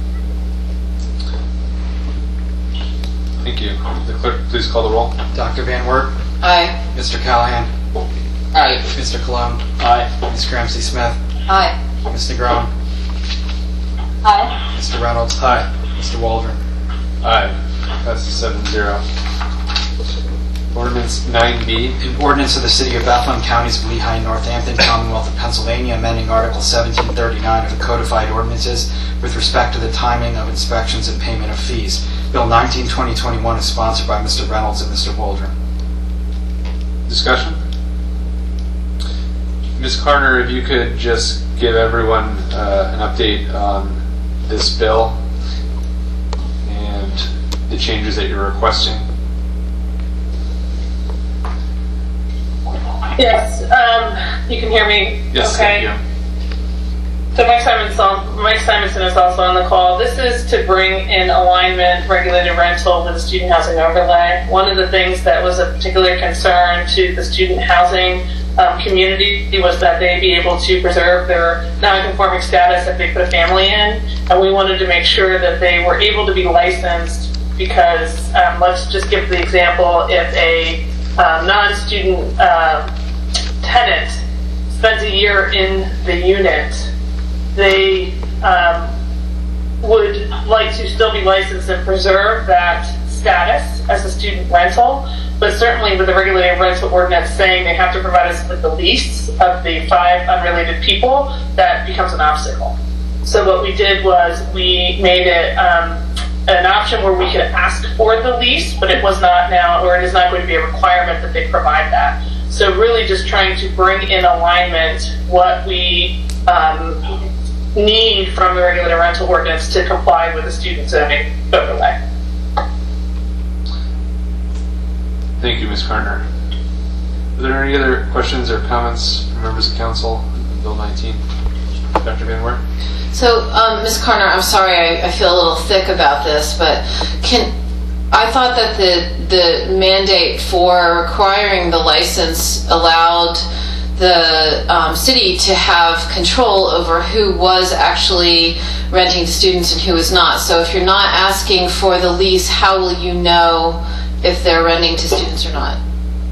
Thank you. The clerk, please call the roll. Doctor Van Wert. Aye. Mister Callahan. Aye. Mister Cologne. Aye. Miz Ramsey Smith. Aye. Miz Negron. Aye. Mister Reynolds. Aye. Mister Waldron. Aye. Passes seven zero. Ordinance nine B. An ordinance of the City of Bethlehem, Counties of Lehigh and Northampton, Commonwealth of Pennsylvania, amending Article seventeen thirty-nine of the Codified Ordinances with respect to the timing of inspections and payment of fees. Bill nineteen twenty twenty-one is sponsored by Mister Reynolds and Mister Waldron. Discussion? Miz Carter, if you could just give everyone uh, an update on this bill and the changes that you're requesting. Yes, um, you can hear me. Yes, okay. thank you. So Mike Simonson, Mike Simonson is also on the call. This is to bring in alignment regulated rental with the student housing overlay. One of the things that was a particular concern to the student housing um, community was that they be able to preserve their non-conforming status if they put a family in, and we wanted to make sure that they were able to be licensed because um, let's just give the example, if a um, non-student uh, tenant spends a year in the unit, they um, would like to still be licensed and preserve that status as a student rental, but certainly with the regulated rental ordinance saying they have to provide us with the lease of the five unrelated people, that becomes an obstacle. So what we did was we made it um, an option where we could ask for the lease, but it was not now, or it is not going to be a requirement that they provide that. So really just trying to bring in alignment what we um, need from the regulated rental ordinance to comply with the student zoning overlay. Thank you, Miz Carter. Are there any other questions or comments from members of council on Bill nineteen? Doctor Van Wert? So, um, Miz Carter, I'm sorry, I, I feel a little thick about this, but can I thought that the the mandate for acquiring the license allowed the um, city to have control over who was actually renting to students and who was not. So if you're not asking for the lease, how will you know if they're renting to students or not?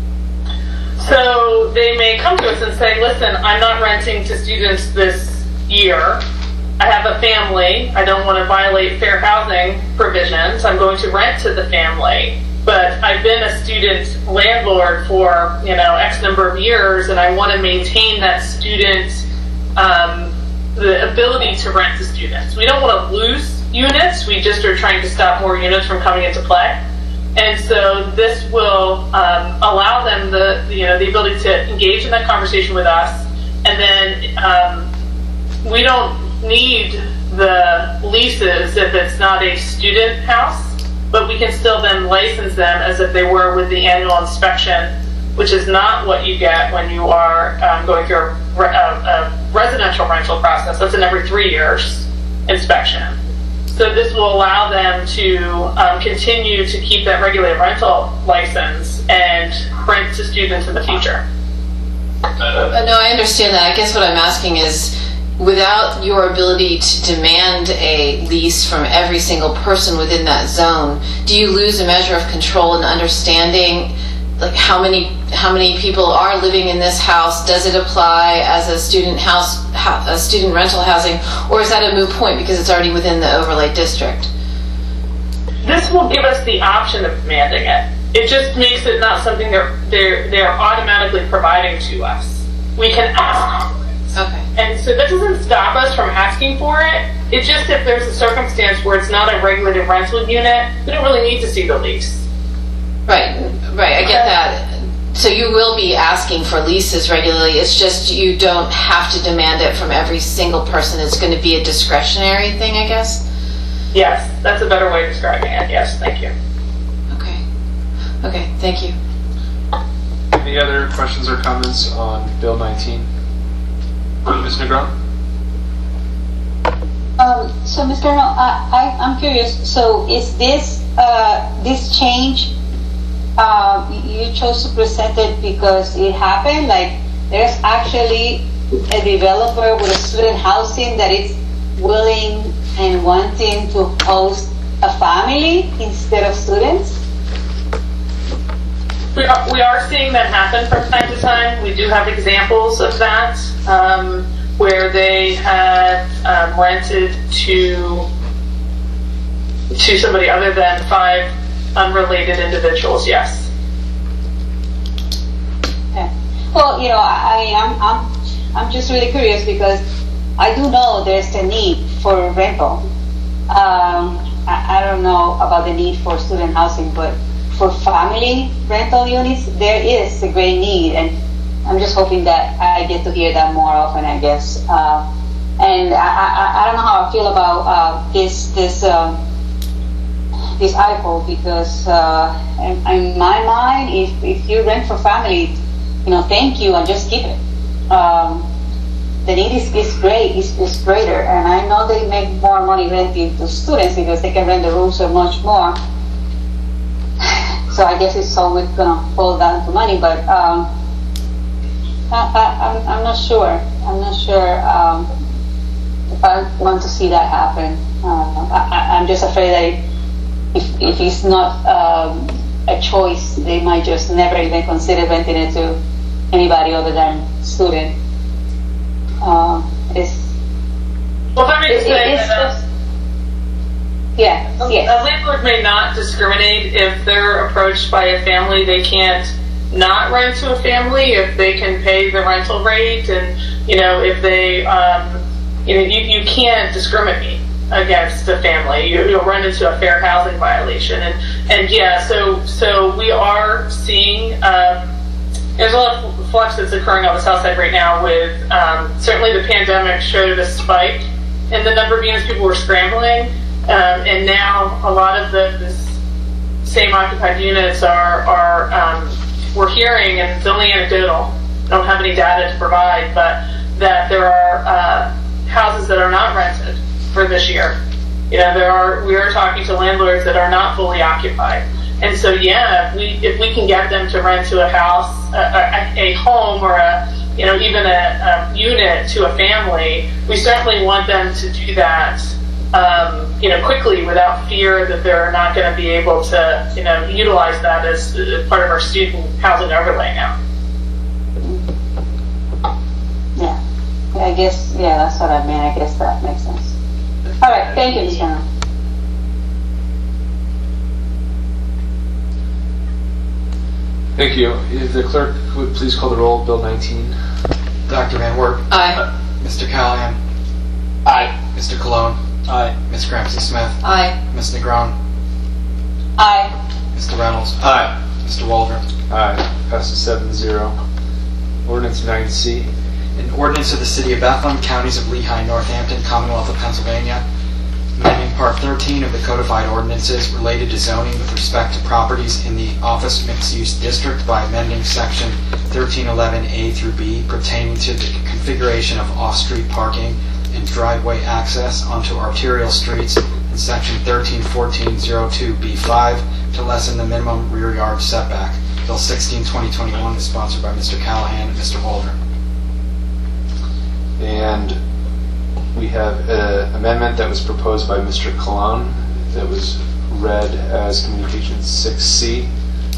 So they may come to us and say, listen, I'm not renting to students this year. I have a family. I don't want to violate fair housing provisions. I'm going to rent to the family. But I've been a student landlord for, you know, X number of years, and I want to maintain that student, um, the ability to rent to students. We don't want to lose units. We just are trying to stop more units from coming into play. And so this will um, allow them the, you know, the ability to engage in that conversation with us. And then um, we don't need the leases if it's not a student house, but we can still then license them as if they were with the annual inspection, which is not what you get when you are um, going through a, re- a, a residential rental process. That's an every three years inspection. So this will allow them to um, continue to keep that regulated rental license and rent to students in the future. Uh, no, I understand that. I guess what I'm asking is, without your ability to demand a lease from every single person within that zone, do you lose a measure of control and understanding, like how many how many people are living in this house? Does it apply as a student house, a student rental housing, or is that a moot point because it's already within the overlay district? This will give us the option of demanding it. It just makes it not something they're they're they're automatically providing to us. We can ask. Okay. And so that doesn't stop us from asking for it. It's just if there's a circumstance where it's not a regulated rental unit, we don't really need to see the lease. Right, right, I get that. So you will be asking for leases regularly. It's just you don't have to demand it from every single person. It's going to be a discretionary thing, I guess? Yes, that's a better way of describing it. Yes, thank you. Okay. Okay, thank you. Any other questions or comments on Bill nineteen? Miz Negron? Um, so, Mister Arnold, I, I, I'm curious. So, is this uh, this change uh, you chose to present it because it happened? Like, there's actually a developer with a student housing that is willing and wanting to host a family instead of students? We are, we are seeing that happen from time to time. We do have examples of that, um, where they had um, rented to to somebody other than five unrelated individuals. Yes. Okay. Well, you know, I, I I'm I'm I'm just really curious because I do know there's a need for rental. Um, I, I don't know about the need for student housing, but for family rental units, there is a great need, and I'm just hoping that I get to hear that more often, I guess. Uh, and I, I, I don't know how I feel about uh, this this um, this article because uh, in, in my mind, if if you rent for family, you know, thank you and just keep it. Um, the need is, is great, is, is greater, and I know they make more money renting to students because they can rent the rooms so much more. So I guess it's always gonna fall down to money, but um, I, I, I'm, I'm not sure. I'm not sure um, if I want to see that happen. Uh, I, I'm just afraid that if, if it's not um, a choice, they might just never even consider renting it to anybody other than student. Uh, it's, well, let me it, say it's that, just, yeah, a, yes. a landlord may not discriminate if they're approached by a family. They can't not rent to a family if they can pay the rental rate, and you know if they, um, you know, you, you can't discriminate against a family. You, you'll run into a fair housing violation, and and yeah, so so we are seeing. Um, There's a lot of flux that's occurring on the south side right now with, um, certainly the pandemic showed a spike in the number of units people were scrambling, um, and now a lot of the this same occupied units are, are um, we're hearing, and it's only anecdotal, I don't have any data to provide, but that there are uh, houses that are not rented for this year. You know, there are, we are talking to landlords that are not fully occupied. And so, yeah, if we if we can get them to rent to a house, a, a, a home, or a you know even a, a unit to a family, we certainly want them to do that, um, you know, quickly without fear that they're not going to be able to you know utilize that as part of our student housing overlay now. Yeah, I guess yeah, that's what I mean. I guess that makes sense. All right, thank you, Miz General. Thank you. If the clerk would please call the roll, Bill nineteen. Doctor Van Wert. Aye. Mister Callahan. Aye. Mister Cologne. Aye. Miz Gramsci Smith. Aye. Miz Negron. Aye. Mister Reynolds. Aye. Mister Waldron. Aye. Passes seven zero. Ordinance nine C. An ordinance of the City of Bethlehem, Counties of Lehigh, Northampton, Commonwealth of Pennsylvania, amending Part thirteen of the codified ordinances related to zoning with respect to properties in the office mixed-use district by amending Section thirteen eleven A through B pertaining to the configuration of off-street parking and driveway access onto arterial streets, and Section thirteen fourteen oh two B five to lessen the minimum rear yard setback. Bill sixteen twenty twenty-one is sponsored by Mister Callahan and Mister Waldron. And we have an amendment that was proposed by Mister Cologne that was read as Communication six C.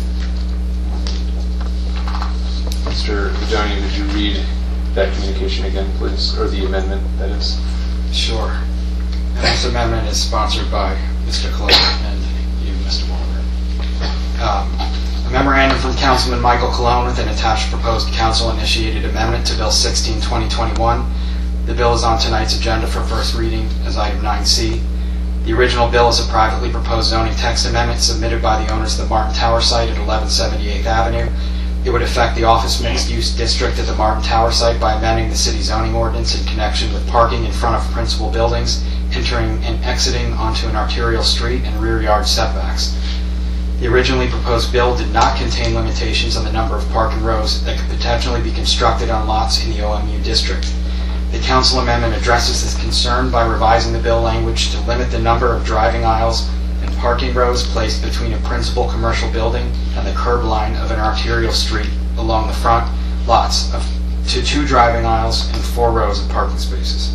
Mister Vidoni, would you read that communication again, please? Or the amendment, that is? Sure. And this amendment is sponsored by Mister Cologne and you, Mister Waldron. Um, a memorandum from Councilman Michael Cologne with an attached proposed council-initiated amendment to Bill sixteen twenty twenty-one. The bill is on tonight's agenda for first reading as item nine C. The original bill is a privately proposed zoning text amendment submitted by the owners of the Martin Tower site at eleven seventy-eighth Avenue. It would affect the office mixed-use district at the Martin Tower site by amending the city zoning ordinance in connection with parking in front of principal buildings, entering and exiting onto an arterial street, and rear yard setbacks. The originally proposed bill did not contain limitations on the number of parking rows that could potentially be constructed on lots in the O M U district. The council amendment addresses this concern by revising the bill language to limit the number of driving aisles and parking rows placed between a principal commercial building and the curb line of an arterial street along the front lots of, to two driving aisles and four rows of parking spaces.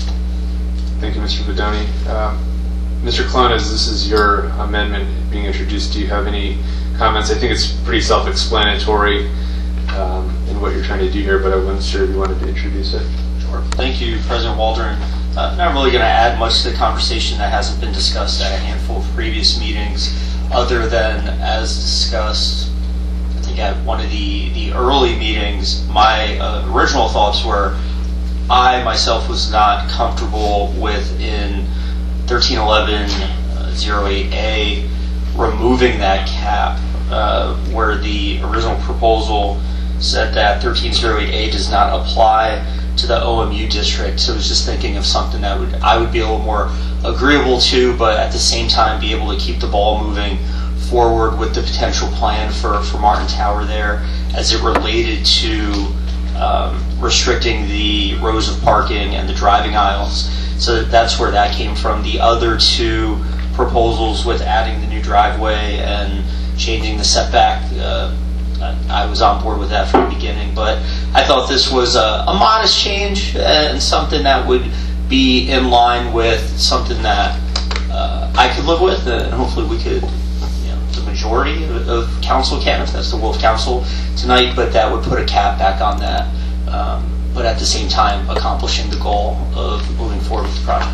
Thank you, Mister Bedoni. Um, Mister Clone, as this is your amendment being introduced, do you have any comments? I think it's pretty self-explanatory um, in what you're trying to do here, but I wasn't sure if you wanted to introduce it. Sure. Thank you, President Waldron. Uh, not really going to add much to the conversation that hasn't been discussed at a handful of previous meetings, other than, as discussed, I think at one of the, the early meetings, my uh, original thoughts were I myself was not comfortable with in thirteen eleven oh eight A removing that cap, uh, where the original proposal said that thirteen oh eight A does not apply to the O M U district. So I was just thinking of something that would I would be a little more agreeable to, but at the same time be able to keep the ball moving forward with the potential plan for, for Martin Tower there as it related to um, restricting the rows of parking and the driving aisles. So that's where that came from. The other two proposals with adding the new driveway and changing the setback, uh, I was on board with that from the beginning. But I thought this was a, a modest change and something that would be in line with something that uh, I could live with, and hopefully we could, you know, the majority of, of council can, if that's the will of council tonight, but that would put a cap back on that. Um, but at the same time accomplishing the goal of moving forward with the project.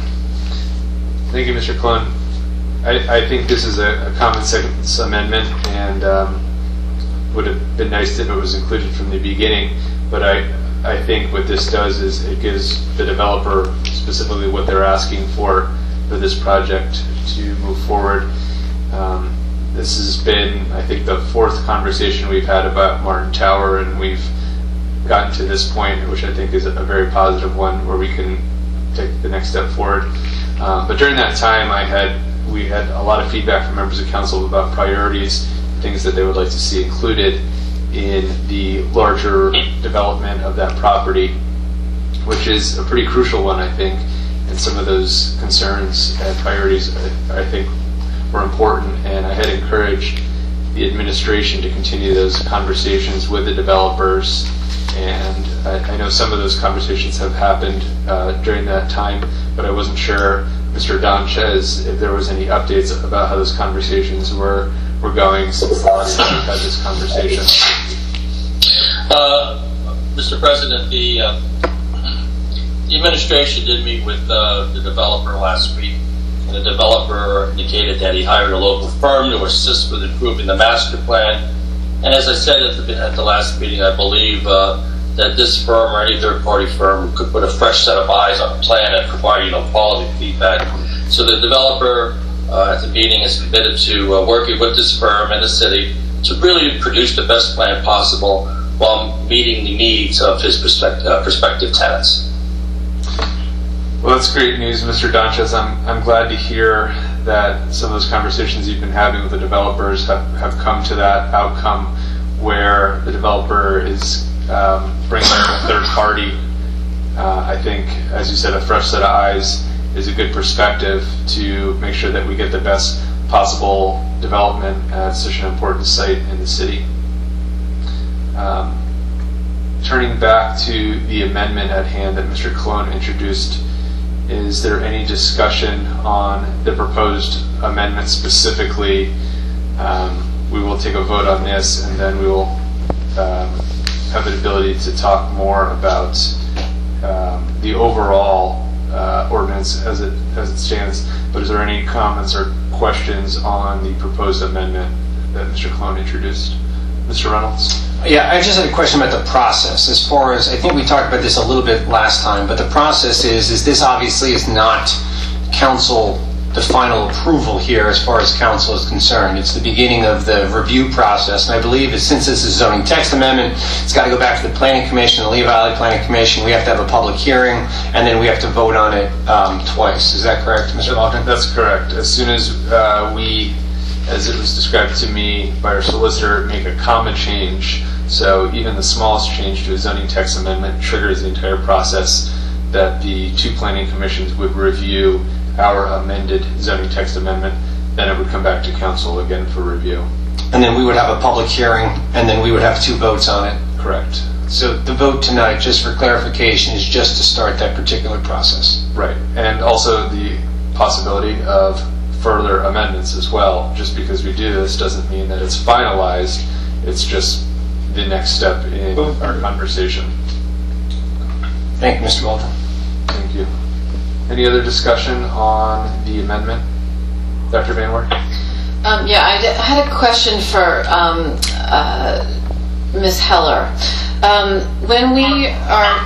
Thank you, Mister Clone. I, I think this is a, a common sense amendment, and um, would have been nice if it was included from the beginning, but I, I think what this does is it gives the developer specifically what they're asking for for this project to move forward. Um, this has been, I think, the fourth conversation we've had about Martin Tower, and we've gotten to this point, which I think is a very positive one, where we can take the next step forward. Um, but during that time, I had we had a lot of feedback from members of council about priorities, things that they would like to see included in the larger development of that property, which is a pretty crucial one, I think. And some of those concerns and priorities, I, I think, were important. And I had encouraged the administration to continue those conversations with the developers. And I, I know some of those conversations have happened uh, during that time, but I wasn't sure, Mister Donchez, if there was any updates about how those conversations were were going since the last time we had this conversation. Uh, Mister President, the uh, the administration did meet with uh, the developer last week. And the developer indicated that he hired a local firm to assist with improving the master plan. And as I said at the, at the last meeting, I believe uh, that this firm or any third-party firm could put a fresh set of eyes on the plan and provide, you know, quality feedback. So the developer uh, at the meeting is committed to uh, working with this firm and the city to really produce the best plan possible while meeting the needs of his prospective, uh, prospective tenants. Well, that's great news, Mister Donchez. I'm, I'm glad to hear that some of those conversations you've been having with the developers have, have come to that outcome where the developer is um, bringing in a third party. Uh, I think, as you said, a fresh set of eyes is a good perspective to make sure that we get the best possible development at such an important site in the city. Um, turning back to the amendment at hand that Mister Colon introduced, is there any discussion on the proposed amendment specifically? Um, we will take a vote on this, and then we will um, have the ability to talk more about um, the overall uh, ordinance as it as it stands. But is there any comments or questions on the proposed amendment that Mister Colon introduced? Mister Reynolds? Yeah, I just had a question about the process. As far as, I think we talked about this a little bit last time, but the process is, is this obviously is not council, the final approval here as far as council is concerned. It's the beginning of the review process, and I believe since this is a zoning text amendment, it's got to go back to the Planning Commission, the Lehigh Valley Planning Commission. We have to have a public hearing, and then we have to vote on it um, twice. Is that correct, Mister Waldron? That's correct. As soon as uh, we as it was described to me by our solicitor, make a comma change. So even the smallest change to a zoning text amendment triggers the entire process that the two planning commissions would review our amended zoning text amendment. Then it would come back to council again for review. And then we would have a public hearing, and then we would have two votes on it. Correct. So the vote tonight, just for clarification, is just to start that particular process. Right. And also the possibility of further amendments as well. Just because we do this doesn't mean that it's finalized. It's just the next step in our conversation. Thank you, Mister Walton. Thank you. Any other discussion on the amendment? Doctor Van Wert? Um, yeah, I, d- I had a question for um, uh, Miz Heller. Um, when we are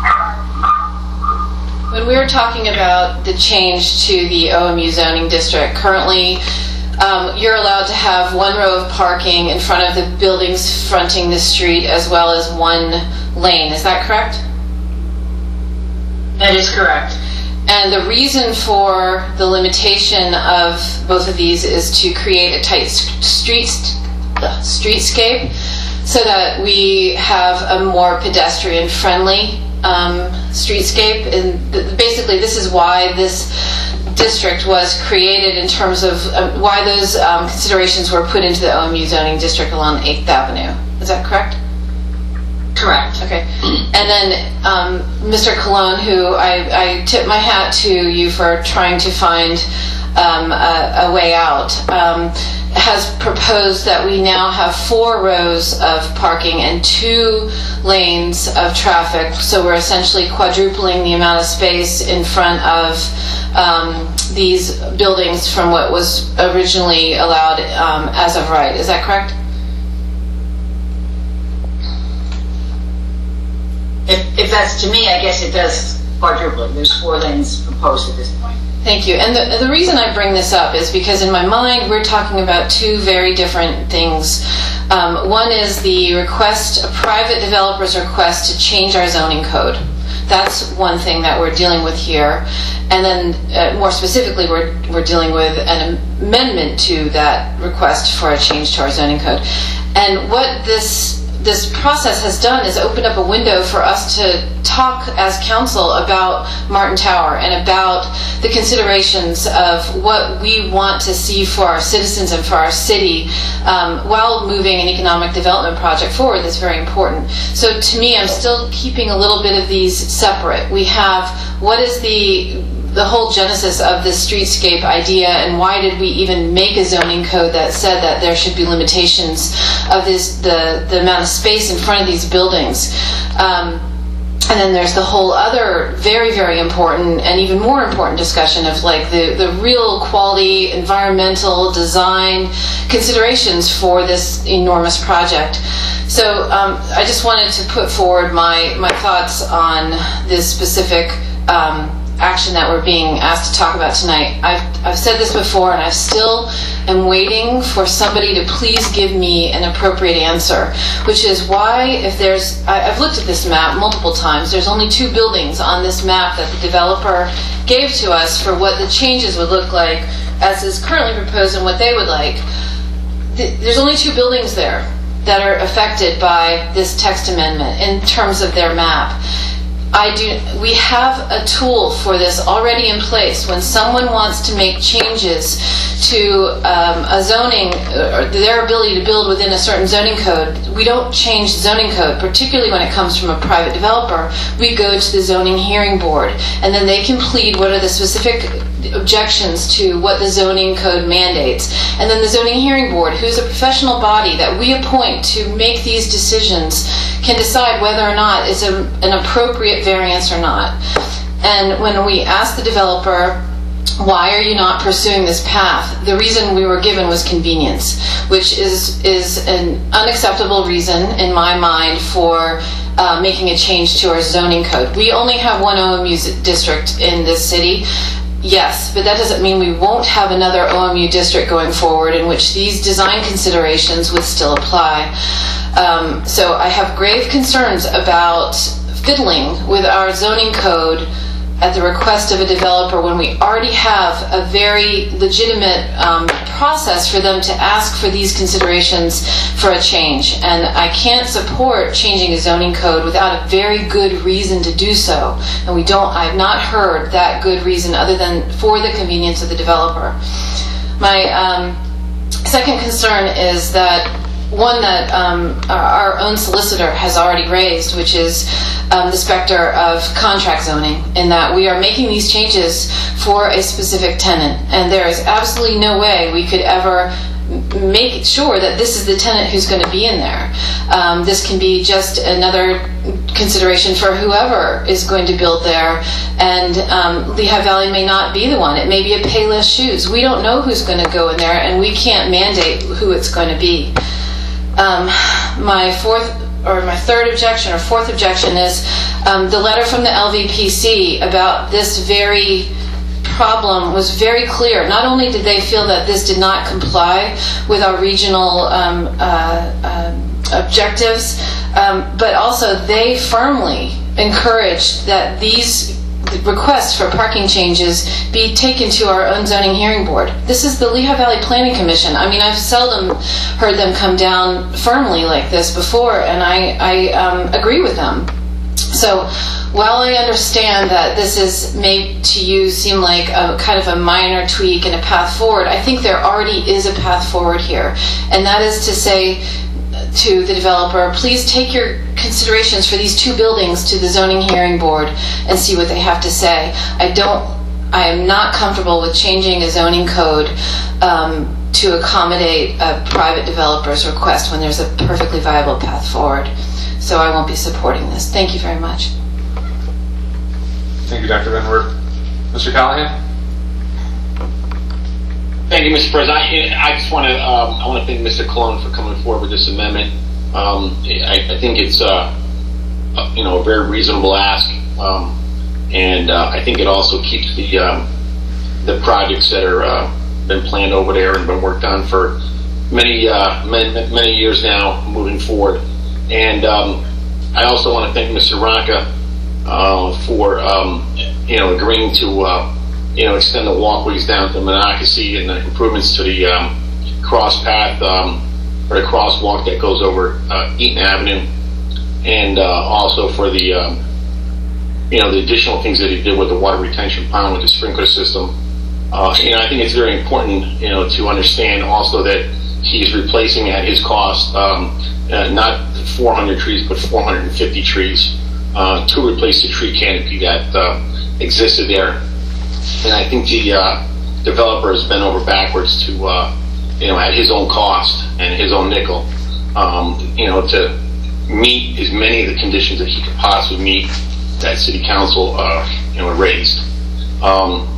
when we were talking about the change to the O M U zoning district, currently um, you're allowed to have one row of parking in front of the buildings fronting the street as well as one lane. Is that correct? That is correct. And the reason for the limitation of both of these is to create a tight street uh, streetscape so that we have a more pedestrian-friendly um, streetscape. And th- basically, this is why this district was created in terms of uh, why those um, considerations were put into the O M U zoning district along eighth Avenue. Is that correct? Correct. Okay. And then um, Mister Colon, who I, I tip my hat to you for trying to find um, a, a way out, um, has proposed that we now have four rows of parking and two lanes of traffic. So we're essentially quadrupling the amount of space in front of um, these buildings from what was originally allowed um, as of right. Is that correct? If, if that's to me, I guess it does quadruple. There's four lanes proposed at this point. Thank you. And the, the reason I bring this up is because in my mind we're talking about two very different things. Um, one is the request, a private developer's request to change our zoning code. That's one thing that we're dealing with here. And then uh, more specifically, we're, we're dealing with an amendment to that request for a change to our zoning code. And what this this process has done is opened up a window for us to talk as council about Martin Tower and about the considerations of what we want to see for our citizens and for our city um, while moving an economic development project forward. That's very important. So to me, I'm still keeping a little bit of these separate. We have what is the the whole genesis of this streetscape idea, and why did we even make a zoning code that said that there should be limitations of this the the amount of space in front of these buildings. Um, and then there's the whole other very, very important and even more important discussion of like the, the real quality environmental design considerations for this enormous project. So um, I just wanted to put forward my, my thoughts on this specific um, action that we're being asked to talk about tonight. I've, I've said this before, and I still am waiting for somebody to please give me an appropriate answer, which is why, if there's, I, I've looked at this map multiple times, there's only two buildings on this map that the developer gave to us for what the changes would look like as is currently proposed and what they would like. There's only two buildings there that are affected by this text amendment in terms of their map. I do. We have a tool for this already in place. When someone wants to make changes to um, a zoning, or their ability to build within a certain zoning code, we don't change zoning code, particularly when it comes from a private developer. We go to the zoning hearing board, and then they can plead what are the specific objections to what the zoning code mandates. And then the zoning hearing board, who's a professional body that we appoint to make these decisions, can decide whether or not it's a, an appropriate variance or not. And when we asked the developer, why are you not pursuing this path? The reason we were given was convenience, which is, is an unacceptable reason in my mind for uh, making a change to our zoning code. We only have one O M U district in this city. Yes, but that doesn't mean we won't have another O M U district going forward in which these design considerations would still apply. Um, so I have grave concerns about fiddling with our zoning code at the request of a developer when we already have a very legitimate um, process for them to ask for these considerations for a change. And I can't support changing a zoning code without a very good reason to do so. And we don't, I've not heard that good reason other than for the convenience of the developer. My um, second concern is that one that um, our own solicitor has already raised, which is um, the specter of contract zoning, in that we are making these changes for a specific tenant, and there is absolutely no way we could ever make sure that this is the tenant who's going to be in there. Um, this can be just another consideration for whoever is going to build there, and um, Lehigh Valley may not be the one. It may be a Payless Shoes. We don't know who's going to go in there, and we can't mandate who it's going to be. Um, my fourth or my third objection or fourth objection is um, the letter from the L V P C about this very problem was very clear. Not only did they feel that this did not comply with our regional um, uh, um, objectives, um, but also they firmly encouraged that these requests for parking changes be taken to our own zoning hearing board. This is the Lehigh Valley Planning Commission. I mean, I've seldom heard them come down firmly like this before, and I, I um, agree with them. So while I understand that this is made to you seem like a kind of a minor tweak and a path forward, I think there already is a path forward here, and that is to say to the developer, please take your considerations for these two buildings to the zoning hearing board and see what they have to say. I don't, I am not comfortable with changing a zoning code um, to accommodate a private developer's request when there's a perfectly viable path forward. So I won't be supporting this. Thank you very much. Thank you, Doctor Van Wert. Mister Callahan? Thank you, Mister President. I, I just want to um, I want to thank Mister Colon for coming forward with this amendment. Um, I, I think it's uh, uh, you know a very reasonable ask, um, and uh, I think it also keeps the um, the projects that are uh, been planned over there and been worked on for many uh, many, many years now moving forward. And um, I also want to thank Mister Ronca uh, for um, you know agreeing to. Uh, you know, extend the walkways down to Monocacy and the improvements to the um, cross path um, or the crosswalk that goes over uh, Eaton Avenue, and uh, also for the um, you know the additional things that he did with the water retention pond with the sprinkler system. Uh, you know, I think it's very important you know to understand also that he's replacing at his cost um, uh, not four hundred trees but four hundred fifty trees uh, to replace the tree canopy that uh, existed there. And I think the uh, developer has bent over backwards to, uh, you know, at his own cost and his own nickel, um, you know, to meet as many of the conditions that he could possibly meet that City Council, uh, you know, raised. Um,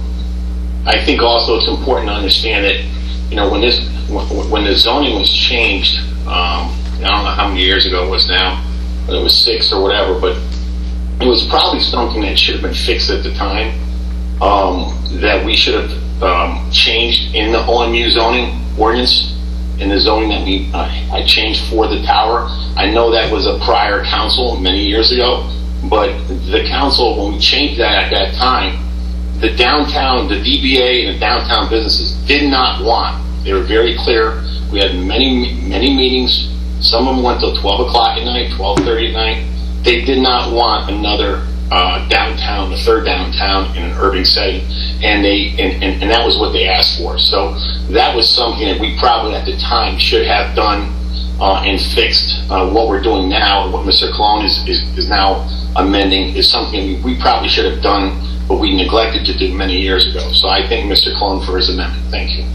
I think also it's important to understand that, you know, when this, when the zoning was changed, um, I don't know how many years ago it was now, whether it was six or whatever, but it was probably something that should have been fixed at the time. Um, that we should have um, changed in the O M U zoning ordinance, in the zoning that we uh, I changed for the tower. I know that was a prior council many years ago, but the council, when we changed that at that time, the downtown, the D B A and the downtown businesses did not want. They were very clear. We had many, many meetings. Some of them went till twelve o'clock at night, twelve thirty at night. They did not want another Uh, downtown, the third downtown in an urban setting, and they and, and, and that was what they asked for. So that was something that we probably at the time should have done uh, and fixed. Uh, what we're doing now, what Mister Colon is, is, is now amending, is something we, we probably should have done, but we neglected to do many years ago. So I thank Mister Colon for his amendment. Thank you.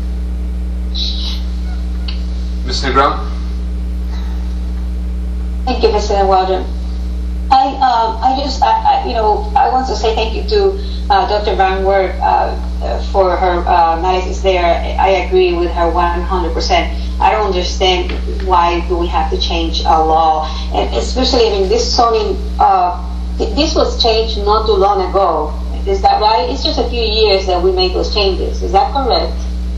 Miz Negron? Thank you, Mister Waldron. I, um, I just, I, I, you know, I want to say thank you to uh, Doctor Van Wert uh, for her uh, analysis there. I agree with her one hundred percent. I don't understand why do we have to change a law, and especially, I mean, this zoning, uh, this was changed not too long ago. Is that right? It's just a few years that we made those changes. Is that correct?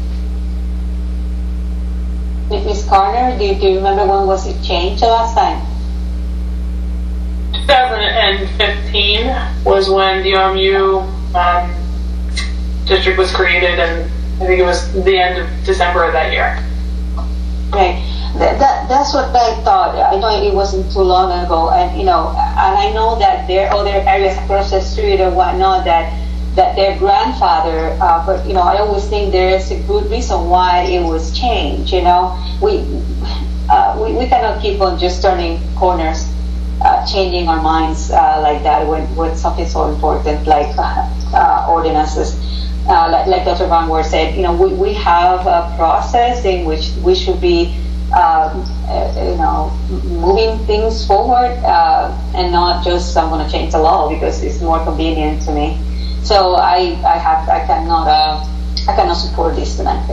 Miz Carter, do you, do you remember when was it changed the last time? two thousand fifteen was when the O M U um, district was created, and I think it was the end of December of that year. Right. That, that, that's what I thought. I know it wasn't too long ago, and you know, and I know that there are other areas across the street or whatnot that that their grandfather. Uh, but you know, I always think there is a good reason why it was changed. You know, we uh, we, we cannot keep on just turning corners, uh, changing our minds uh, like that when when something so important like uh, ordinances. Uh, like, like Doctor Van Wert said, you know, we, we have a process in which we should be, um, uh, you know, moving things forward uh, and not just I'm going to change the law because it's more convenient to me. So I, I have I cannot uh, I cannot support this tonight.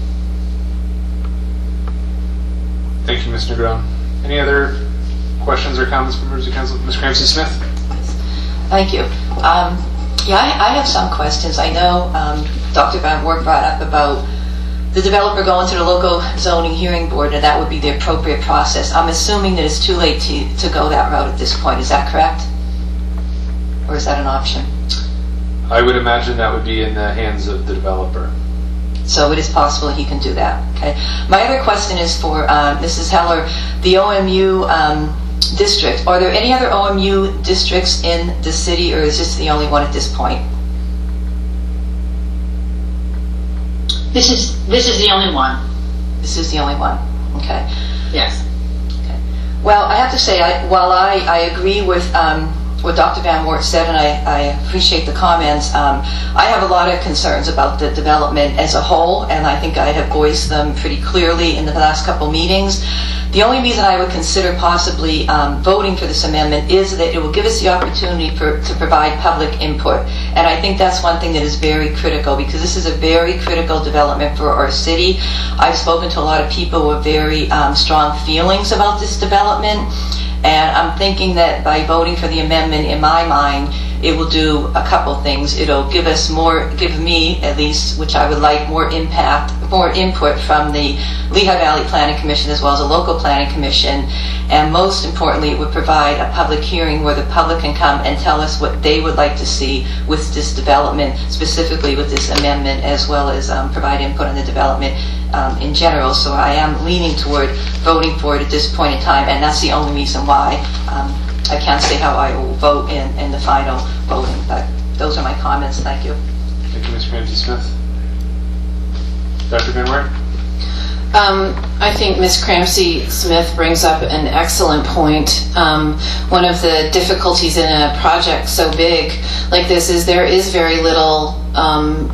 Thank you, Miz Negron. Any other questions or comments from members of council? Miz Cramsey-Smith. Thank you. Um, Yeah, I, I have some questions. I know um, Doctor Van Wert brought up about the developer going to the local zoning hearing board, and that would be the appropriate process. I'm assuming that it's too late to, to go that route at this point. Is that correct? Or is that an option? I would imagine that would be in the hands of the developer. So it is possible he can do that. Okay. My other question is for uh, Missus Heller. The O M U um, district. Are there any other O M U districts in the city, or is this the only one at this point? This is this is the only one. This is the only one. Okay. Yes. Okay. Well, I have to say, I, while I, I agree with um, what Doctor Van Wert said, and I, I appreciate the comments, um, I have a lot of concerns about the development as a whole, and I think I have voiced them pretty clearly in the last couple meetings. The only reason I would consider possibly um, voting for this amendment is that it will give us the opportunity for, to provide public input. And I think that's one thing that is very critical, because this is a very critical development for our city. I've spoken to a lot of people with very um, strong feelings about this development. And I'm thinking that by voting for the amendment, in my mind, it will do a couple things. It'll give us more, give me at least, which I would like, more impact, more input from the Lehigh Valley Planning Commission as well as the local planning commission. And most importantly, it would provide a public hearing where the public can come and tell us what they would like to see with this development, specifically with this amendment, as well as um, provide input on the development um, in general. So I am leaning toward voting for it at this point in time, and that's the only reason why. Um, I can't say how I will vote in, in the final voting, but those are my comments. Thank you. Thank you, Miz Cramsey-Smith. Doctor Van Wert? Um, I think Miz Cramsey-Smith brings up an excellent point. Um, one of the difficulties in a project so big like this is there is very little um,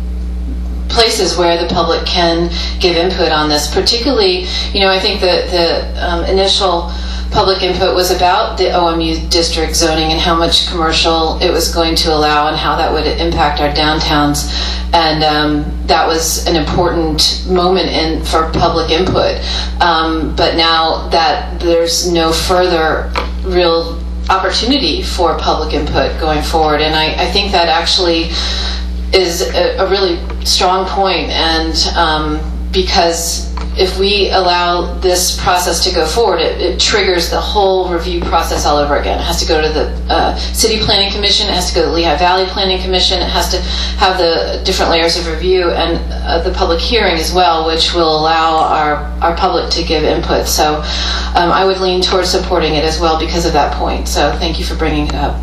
places where the public can give input on this. Particularly, you know, I think the, the um, initial public input was about the O M U district zoning and how much commercial it was going to allow and how that would impact our downtowns. And um, that was an important moment in for public input. Um, but now that there's no further real opportunity for public input going forward, and I, I think that actually is a, a really strong point. And um, because if we allow this process to go forward, it, it triggers the whole review process all over again. It has to go to the uh, City Planning Commission, it has to go to the Lehigh Valley Planning Commission, it has to have the different layers of review and uh, the public hearing as well, which will allow our, our public to give input. So um, I would lean towards supporting it as well because of that point. So thank you for bringing it up.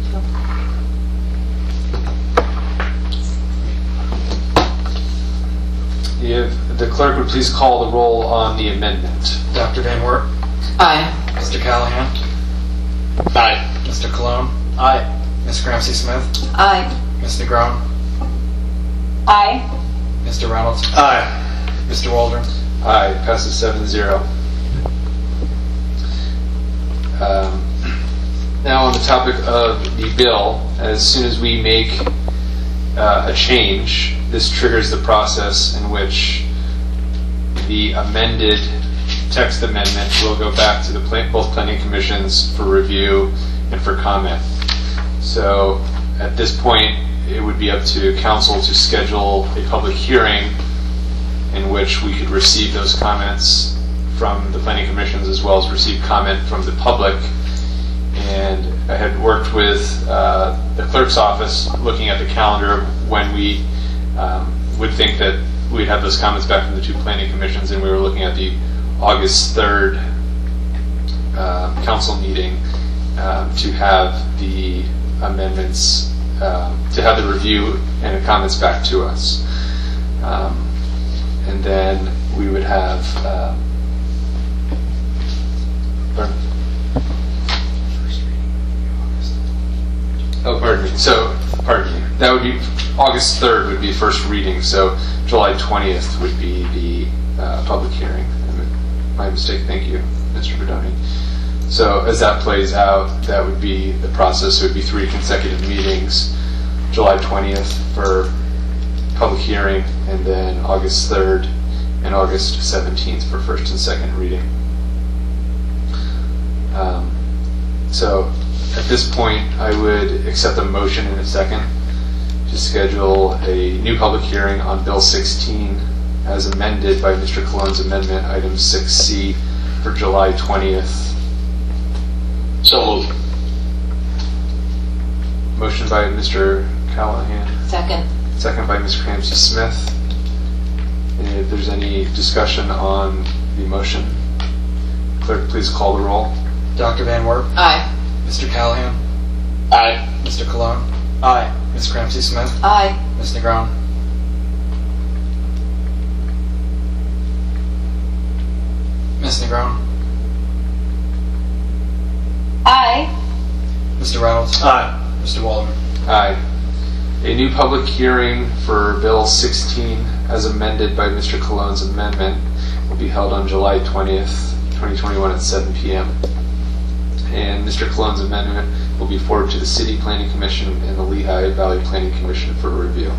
If the clerk would please call the roll on the amendment. Doctor Van Wert? Aye. Mister Callahan? Aye. Mister Cologne? Aye. Miz Cramsey-Smith? Aye. Miz Negron? Aye. Mister Reynolds? Aye. Mister Waldron? Aye. Passes seven zero. Um, now on the topic of the bill, as soon as we make uh, a change, this triggers the process in which the amended text amendment will go back to the plan- both planning commissions for review and for comment. So at this point, it would be up to council to schedule a public hearing in which we could receive those comments from the planning commissions as well as receive comment from the public. And I had worked with uh, the clerk's office looking at the calendar when we um, would think that we'd have those comments back from the two planning commissions, and we were looking at the August third uh, council meeting um, to have the amendments, um, to have the review and the comments back to us. Um, and then we would have um, pardon? Oh, pardon me. So, pardon me. That would be August third would be first reading. So July twentieth would be the uh, public hearing. My mistake. Thank you, Mister Berdoni. So as that plays out, that would be the process. It would be three consecutive meetings: July twentieth for public hearing, and then August third and August seventeenth for first and second reading. Um, so. At this point, I would accept a motion in a second to schedule a new public hearing on Bill sixteen as amended by Mister Colon's amendment, item six C, for July twentieth. So moved. Motion by Mister Callahan. Second. Second by Miz Cramsey Smith. And if there's any discussion on the motion, clerk, please call the roll. Doctor Van Wert? Aye. Mister Callahan? Aye. Mister Cologne? Aye. Miz Cramsey Smith? Aye. Miz Negron? Miz Negron? Aye. Mister Reynolds? Aye. Mister Waldron? Aye. A new public hearing for Bill sixteen, as amended by Mister Colon's amendment, will be held on July twentieth, twenty twenty-one at seven p m And Mister Colon's amendment will be forwarded to the City Planning Commission and the Lehigh Valley Planning Commission for review.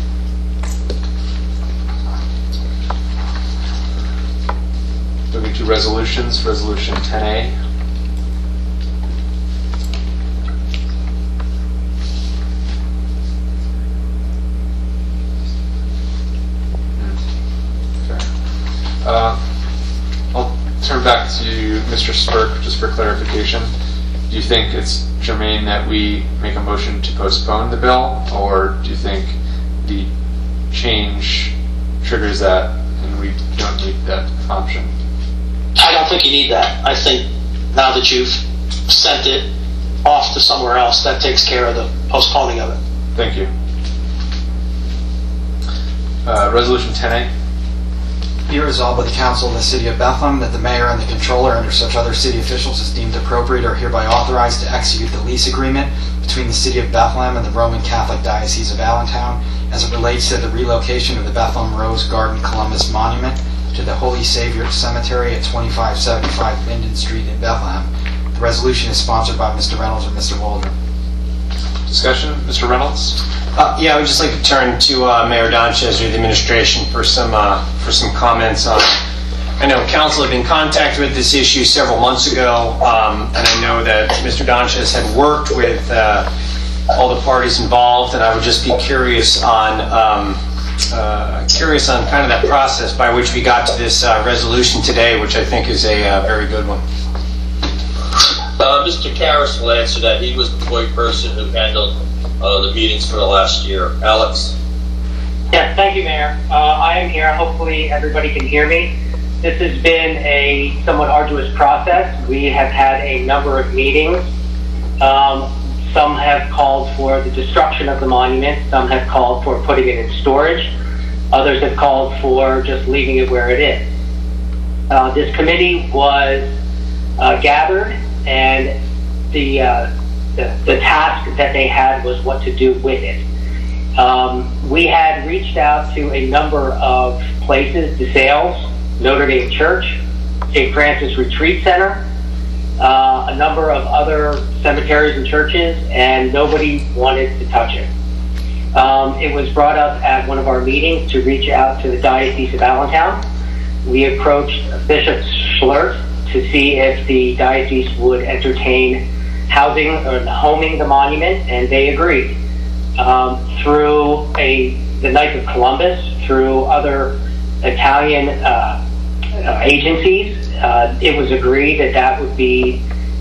Moving to resolutions, Resolution ten A. Uh, I'll turn back to Mister Spurk just for clarification. Do you think it's germane that we make a motion to postpone the bill, or do you think the change triggers that and we don't need that option? I don't think you need that. I think now that you've sent it off to somewhere else, that takes care of the postponing of it. Thank you. Uh, Resolution ten A. Be resolved by the Council of the City of Bethlehem that the Mayor and the Controller, under such other city officials as deemed appropriate, are hereby authorized to execute the lease agreement between the City of Bethlehem and the Roman Catholic Diocese of Allentown as it relates to the relocation of the Bethlehem Rose Garden Columbus Monument to the Holy Savior Cemetery at twenty-five seventy-five Linden Street in Bethlehem. The resolution is sponsored by Mister Reynolds and Mister Waldron. Discussion, Mister Reynolds? Uh, yeah, I would just like to turn to uh, Mayor Donchester, the administration, for some uh, for some comments on. I know council had been in contact with this issue several months ago, um, and I know that Mister Donchester had worked with uh, all the parties involved, and I would just be curious on um, uh, curious on kind of that process by which we got to this uh, resolution today, which I think is a uh, very good one. Uh, Mister Karras will answer that. He was the point person who handled uh, the meetings for the last year. Alex? Yeah, thank you, Mayor. Uh, I am here. Hopefully everybody can hear me. This has been a somewhat arduous process. We have had a number of meetings. Um, some have called for the destruction of the monument. Some have called for putting it in storage. Others have called for just leaving it where it is. Uh, this committee was uh, gathered, and the, uh, the the task that they had was what to do with it. Um, we had reached out to a number of places, DeSales, Notre Dame Church, Saint Francis Retreat Center, uh, a number of other cemeteries and churches, and nobody wanted to touch it. Um, it was brought up at one of our meetings to reach out to the Diocese of Allentown. We approached Bishop Schlert to see if the diocese would entertain housing or homing the monument, and they agreed. Um, through a the Knights of Columbus, through other Italian uh, uh, agencies, uh, it was agreed that that would be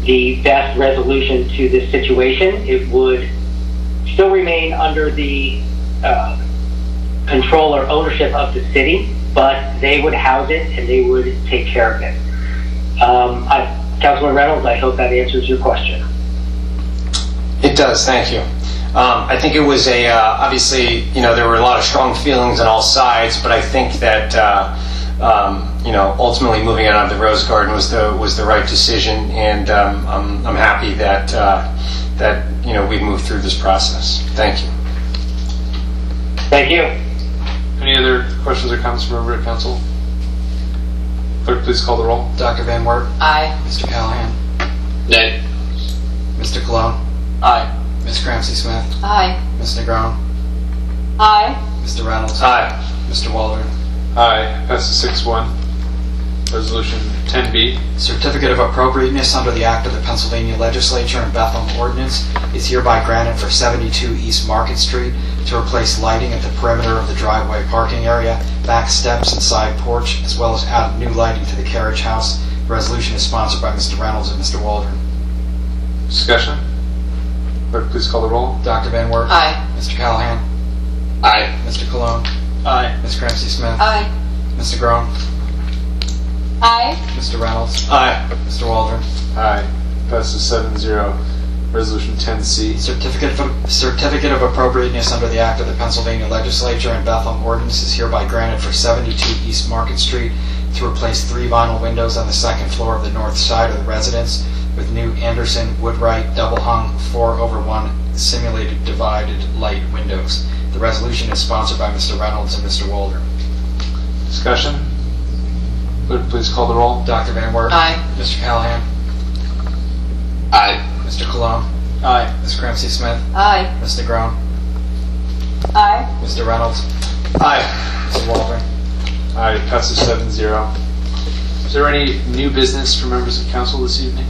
the best resolution to this situation. It would still remain under the uh, control or ownership of the city, but they would house it and they would take care of it. Um, I, Councilman Reynolds, I hope that answers your question. It does, thank you. Um, I think it was a, uh, obviously, you know, there were a lot of strong feelings on all sides, but I think that, uh, um, you know, ultimately moving it out of the Rose Garden was the was the right decision, and um, I'm, I'm happy that, uh, that, you know, we've moved through this process. Thank you. Thank you. Any other questions or comments from member of council? Clerk, please call the roll. Doctor Van Wert. Aye. Mister Callahan. Nay. Mister Cologne. Aye. Miz Cramsey Smith. Aye. Miz Negron. Aye. Mister Reynolds. Aye. Mister Waldron. Aye. Passes six one. Resolution ten B. Certificate of appropriateness under the Act of the Pennsylvania Legislature and Bethlehem Ordinance is hereby granted for seventy-two East Market Street to replace lighting at the perimeter of the driveway parking area, back steps and side porch, as well as add new lighting to the carriage house. The resolution is sponsored by Mister Reynolds and Mister Waldron. Discussion? Clerk, please call the roll. Doctor Van Wert. Aye. Mister Callahan. Aye. Mister Cologne. Aye. Miz Cramsey Smith. Aye. Mister Negron. Aye. Mister Reynolds. Aye. Mister Waldron. Aye. Passes seven zero. Resolution ten C. Certificate of, Certificate of appropriateness under the Act of the Pennsylvania Legislature and Bethlehem Ordinance is hereby granted for seventy-two East Market Street to replace three vinyl windows on the second floor of the north side of the residence with new Anderson Woodwright double-hung four over one simulated divided light windows. The resolution is sponsored by Mister Reynolds and Mister Waldron. Discussion? Clerk, please call the roll. Doctor Van Wert. Aye. Mister Callahan. Aye. Mister Cologne. Aye. Miz Cramsey Smith. Aye. Miz Negron. Aye. Mister Reynolds. Aye. Mister Waldron. Aye. Passes seven zero. Is there any new business for members of council this evening?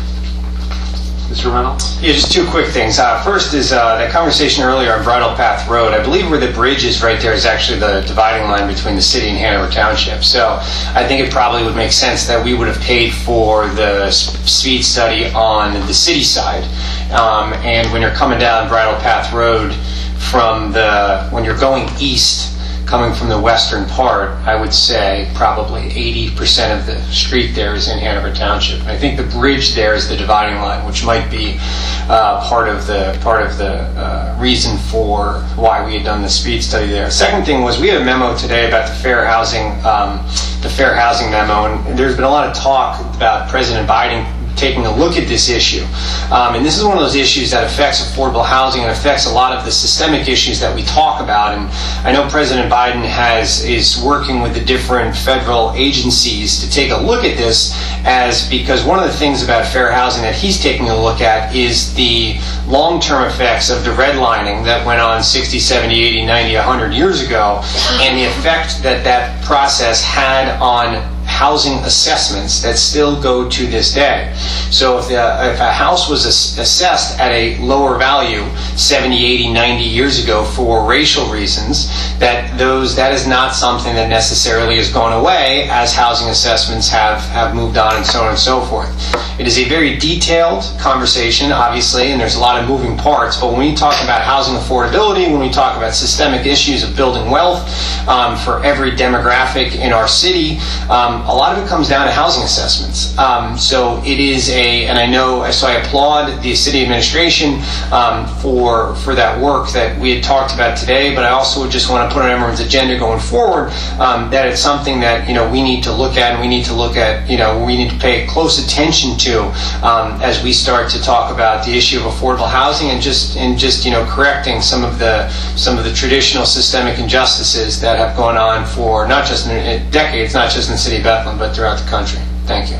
Mister Reynolds? Yeah, just two quick things. Uh, first is uh, that conversation earlier on Bridle Path Road. I believe where the bridge is right there is actually the dividing line between the city and Hanover Township. So I think it probably would make sense that we would have paid for the s- speed study on the city side. Um, and when you're coming down Bridle Path Road from the, when you're going east, coming from the western part, I would say probably eighty percent of the street there is in Hanover Township. I think the bridge there is the dividing line, which might be uh, part of the part of the uh, reason for why we had done the speed study there. Second thing was we had a memo today about the fair housing, um, the fair housing memo, and there's been a lot of talk about President Biden taking a look at this issue. Um, and this is one of those issues that affects affordable housing and affects a lot of the systemic issues that we talk about. And I know President Biden has is working with the different federal agencies to take a look at this, as because one of the things about fair housing that he's taking a look at is the long-term effects of the redlining that went on sixty, seventy, eighty, ninety, one hundred years ago, and the effect that that process had on housing assessments that still go to this day. So if, the, if a house was ass- assessed at a lower value seventy, eighty, ninety years ago for racial reasons, that those that is not something that necessarily has gone away as housing assessments have, have moved on and so on and so forth. It is a very detailed conversation, obviously, and there's a lot of moving parts, but when we talk about housing affordability, when we talk about systemic issues of building wealth um, for every demographic in our city, um, a lot of it comes down to housing assessments. Um, so it is a, and I know, so I applaud the city administration um, for for that work that we had talked about today, but I also just want to put on everyone's agenda going forward um, that it's something that, you know, we need to look at, and we need to look at, you know, we need to pay close attention to um, as we start to talk about the issue of affordable housing and just, and just, you know, correcting some of the, some of the traditional systemic injustices that have gone on for not just in decades, not just in the city of Bethlehem, but throughout the country. Thank you.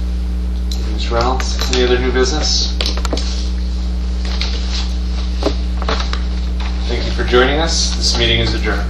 Mister Reynolds, any other new business? Thank you for joining us. This meeting is adjourned.